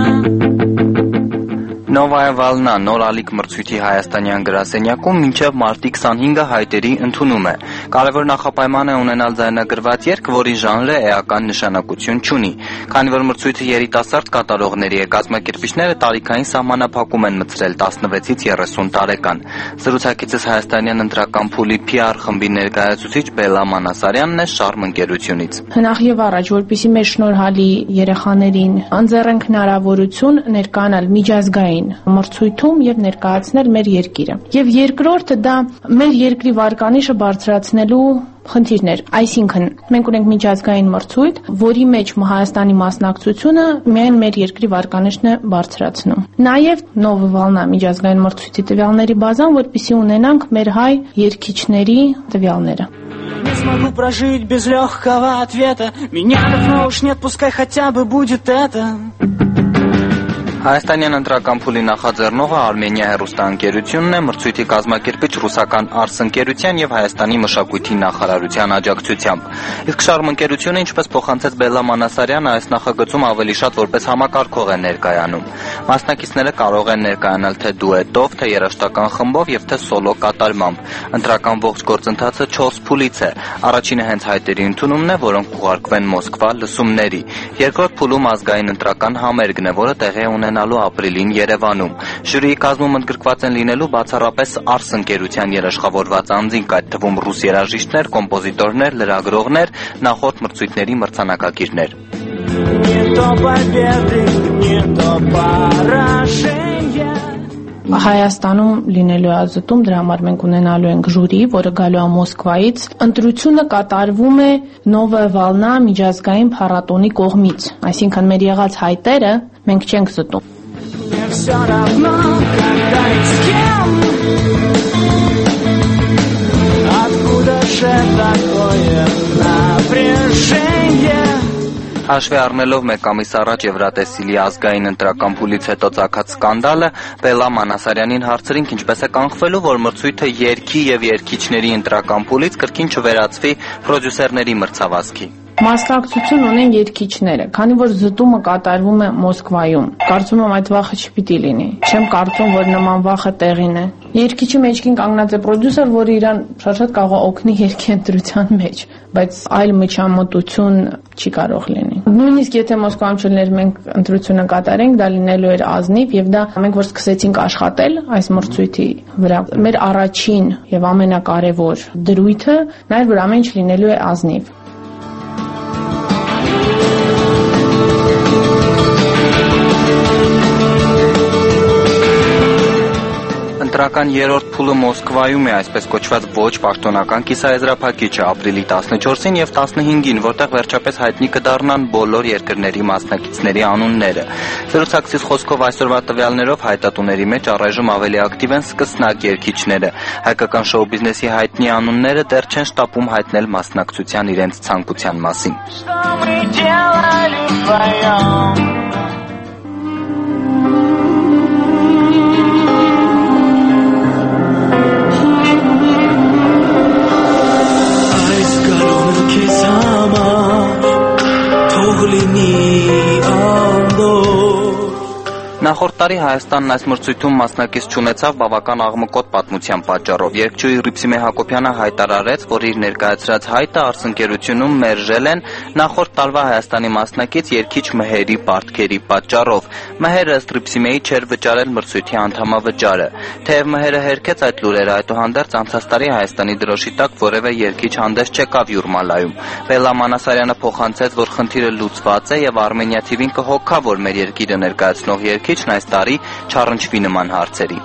Նովայա Վալնա նորալիք մրցույթի հայաստանյան գրասենյակում մինչև մարտի քսանհինգը հայտերի ընդունում է։ Կարևոր նախապայման է ունենալ ձայնագրված երգ, որի ժանրը էական նշանակություն չունի։ Քանի որ մրցույթը երիտասարդ կատարողների է, կազմակերպիչները տարիքային սահմանափակում են մտցրել տասնվեցից երեսուն տարեկան։ Զրուցակիցս հայաստանյան ընտրական փուլի Փի Ար խմբի ներկայացուցիչ Բելլա Մանասարյանն է Շարմ ընկերությունից։ Նախ եւ առաջ, որպեսզի մեր շնորհալի երեխաներին ընձեռենք հնարավորություն ներկայանալ միջազգային մրցույթում եւ ներկայացնել մեր երկիրը։ Եվ երկրորդը դա մեր երկրի վարկանիշը բարձրացնելու խնդիրներ, այսինքն մենք ունենք միջազգային մրցույթ, որի մեջ Հայաստանի մասնակցությունը միայն մեր երկրի վարկանիշն է բարձրացնում։ Նաև Նովայա Վալնա միջազգային մրցույթի տվյալների բազան, որպեսզի ունենանք մեր հայ երգիչների տվյալները։ Не смогу прожить без легкого ответа. Меня давно уж нет, пускай хотя бы будет это. Հայաստանյան ընտրական փուլի նախաձեռնողը Արմենիա հեռուստաընկերությունն է, մրցույթի կազմակերպիչ ռուսական Արս ընկերության եւ Հայաստանի մշակույթի նախարարության աջակցությամբ։ Իսկ Շարմ ընկերությունը, ինչպես փոխանցեց Բելլա Մանասարյանը, այս նախագծում ավելի շատ որպես համակարգող է ներկայանում։ Մասնակիցները կարող են ներկայանալ թե դուետով, թե երաժշտական խմբով եւ թե սոլո կատարմամբ։ Ընտրական ողջ գործընթացը չորս փուլից է։ Առաջինը հենց հայտերի ընդունումն է, որոնք կուղարկվեն Մոսկվա լսումների։ Երկրորդ փուլում ազգային ընտրական համերգն է, որը տեղի ունենալու ապրիլին Երևանում։ Ժյուրիի կազմում ընդգրկված են լինելու բացառապես Արս ընկերության երաշխավորված անձինք, այդ թվում ռուս երաժիշտներ, կոմպոզիտորներ, լրագրողներ, նախորդ մրցույթների մրցանակակիրներ։ Հայաստանում լինելու ազատում դրա համար մենք ունենալու ենք ժյուրի, որը գալու է Մոսկվայից։ Ընտրությունը կատարվում է Նովայա Վալնա միջազգային փառատոնի կողմից, այսինքն մեր եղած հայտերը մենք չենք զտում։ Հաշվի առնելով մեկ ամիս առաջ Եվրատեսիլի ազգային ընտրական փուլից հետո ծագած սկանդալը, Բելլա Մանասարյանին հարցրինք ինչպես է կանխվելու, որ մրցույթը երգի եւ երգիչների ընտրական փուլից կրկին չվերածվի պրոդյուսերների մրցավազքի։ Մասնակցություն ունեն երգիչները, քանի որ զտումը կատարվում է Մոսկվայում։ Կարծում եմ այդ վախը չպիտի լինի։ Չեմ կարծում, որ նման վախը տեղին է։ Երգիչի մեջքին կանգնած է պրոդյուսեր, որը իրան շատ-շատ կարող է օգնի երգի ընտրության մեջ, բայց այլ միջամտություն չի կարող լինի։ Նույնիսկ եթե Մոսկվայում չլիներ մենք ընտրությունը կատարենք, դա լինելու էր ազնիվ եւ դա մենք որ սկսեցինք աշխատել այս մրցույթի վրա, մեր առաջին եւ ամենակարևոր դրույթը նա էր, որ ամեն ինչ լինելու է ազնիվ։ Ընտրական երրորդ փուլը Մոսկվայում է, այսպես կոչված ոչ պաշտոնական կիսաեզրափակիչը ապրիլի տասնչորսին եւ տասնհինգին, որտեղ վերջապես հայտնի կդառնան բոլոր երկրների մասնակիցների անունները։ Զրուցակցից խոսքով այսօրվա տվյալներով հայտատուների մեջ առայժմ ավելի ակտիվ են սկսնակ երգիչները։ Հայկական շոու բիզնեսի հայտնի անունները դեռ չեն շտապում հայտնել մասնակցության իրենց ցանկության մասին։ Նախորդ տարի Հայաստանն այս մրցույթում մասնակից չունեցավ բավական աղմկոտ պատմության պատճառով։ Երգչուհի Ռիփսիմե Հակոբյանը հայտարարեց, որ իր ներկայացրած հայտը արտընկերությունում մերժել են նախորդ տարվա Հայաստանի մասնակից երգիչ Մհերի պարտքերի պատճառով։ Մհերը ըստ Ռիփսիմեի չէր վճարել մրցույթի անդամավճարը։ Թեև Մհերը հերքեց այդ լուրերը, այդուհանդերձ անցած տարի Հայաստանի դրոշի տակ որևէ երգիչ հանդես չեկավ Յուրմալայում։ Բելլա Մանասարյանը փոխանցեց, որ խնդիրը լուծված է եւ Armenia T V-ն կհոգա, որ մեր երկիրը ներկայացնող երգիչն այս տարի չառնչվի նման հարցերի։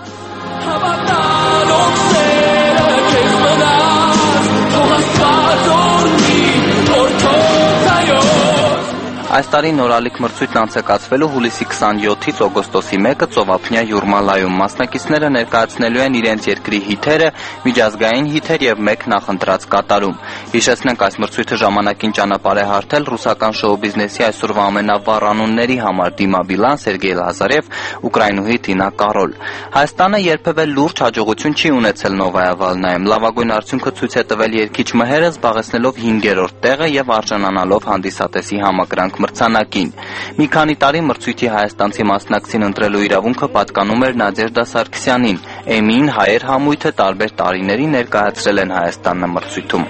Այս տարի նորալիք մրցույթն անցկացվելու հուլիսի քսանյոթից օգոստոսի մեկը Ծովափնյա Յուրմալայում մասնակիցները ներկայացնելու են իրենց երկրի հիթերը, միջազգային հիթեր եւ մեկ նախընտրած կատարում։ Հիշեցնենք, այս մրցույթը ժամանակին ճանապարհ է հարթել ռուսական շոու-բիզնեսի այսօրվա ամենավառ անունների համար Դիմա Բիլան, Սերգեյ Լազարև, ուկրաինուհի Տինա Կարոլ։ Հայաստանը երբևէ լուրջ հաջողություն չի ունեցել Նովայա Վալնայում։ Լավագույն արդյունքը ցույց է տվել երգիչ Մհերը, զբաղեցնելով հինգերորդ տեղը եւ արժանանալով հանդիսատեսի համակրանք մրցանակին։ Մի քանի տարի մրցույթի հայաստանցի մասնակցին ընտրելու իրավունքը պատկանում էր Նադեժդա Սարգսյանին։ Էմին հայեր համույթը տարբեր տարիների ներկայացրել են Հայաստանը մրցույթում։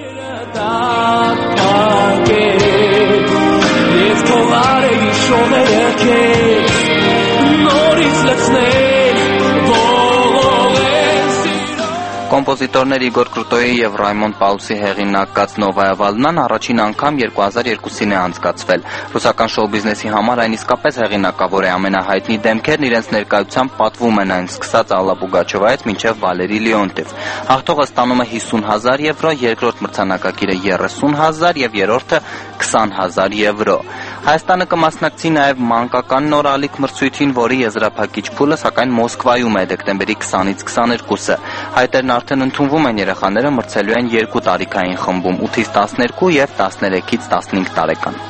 Կոմպոզիտորներ Իգոր Կրուտոյի եւ Ռայմոն Պաուլսի հեղինակած Նովայա Վալնան առաջին անգամ երկու հազար երկուսին է անցկացվել։ Ռուսական շոու-բիզնեսի համար այն իսկապես հեղինակավոր է, ամենահայտնի դեմքերն իրենց ներկայությամբ պատվում են այն, սկսած Ալլա Պուգաչովայից մինչև Վալերի Լեոնտև։ Հաղթողը ստանում է հիսուն հազար եվրո, երկրորդ մրցանակակիրը երեսուն հազար եւ երրորդը քսան հազար եվրո։ Հայաստանը կմասնակցի նաև մանկական նորալիք մրցույթին, որի եզրափակիչ փուլը սակայն Մոսկվայում է դեկտեմբերի քսանից քսաներկուսը։ Հայտերն արդեն ընդունվում են, երեխաները մրցելու են երկու տարիքային խմբում՝ ութից տասներկու եւ տասներեքից տասնհինգ տարեկան։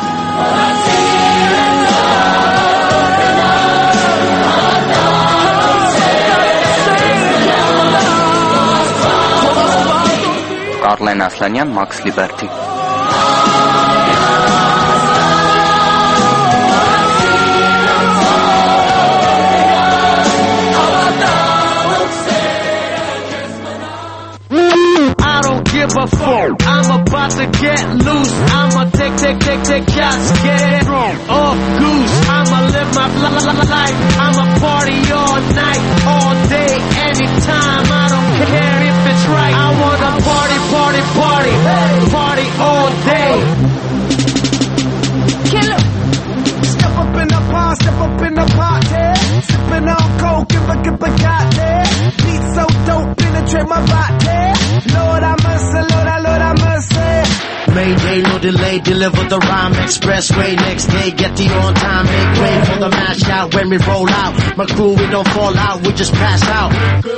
Կարլեն Ասլանյան, Մաքս Լիբերթի։ Give a fuck. I'm about to get loose. I'ma take, take, take, take shots. Get off goose. I'ma live my life. I'ma party all night, all day, anytime. I don't care if it's right. I wanna party, party, party, party all day. Killer. Step up in the pot, step up in the party. Sipping on coke, give a, give a goddamn. Beat so dope, penetrate my body. Lord, I must say, Lord, I, Lord, I must say. Mayday, no delay, deliver the rhyme expressway. Next day, get the on time, make way for the mash out. When we roll out, my crew, we don't fall out, we just pass out.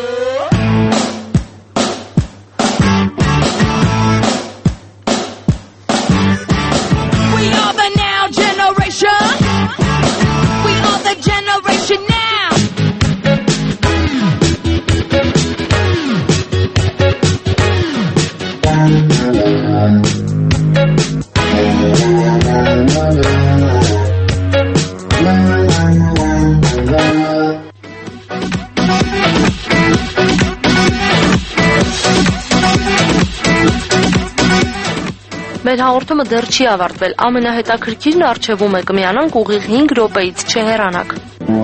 We are the now generation. We are the generation now. Մեր հաղորդումը դեռ չի ավարտվել, ամենահետաքրքիրն առջևում է, կմիանանք ուղիղ հինգ րոպեից, չհեռանաք։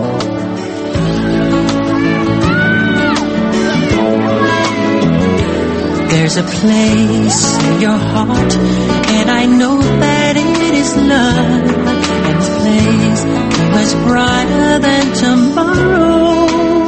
There's a place in your heart, and I know that it is love, and this place is much brighter than tomorrow.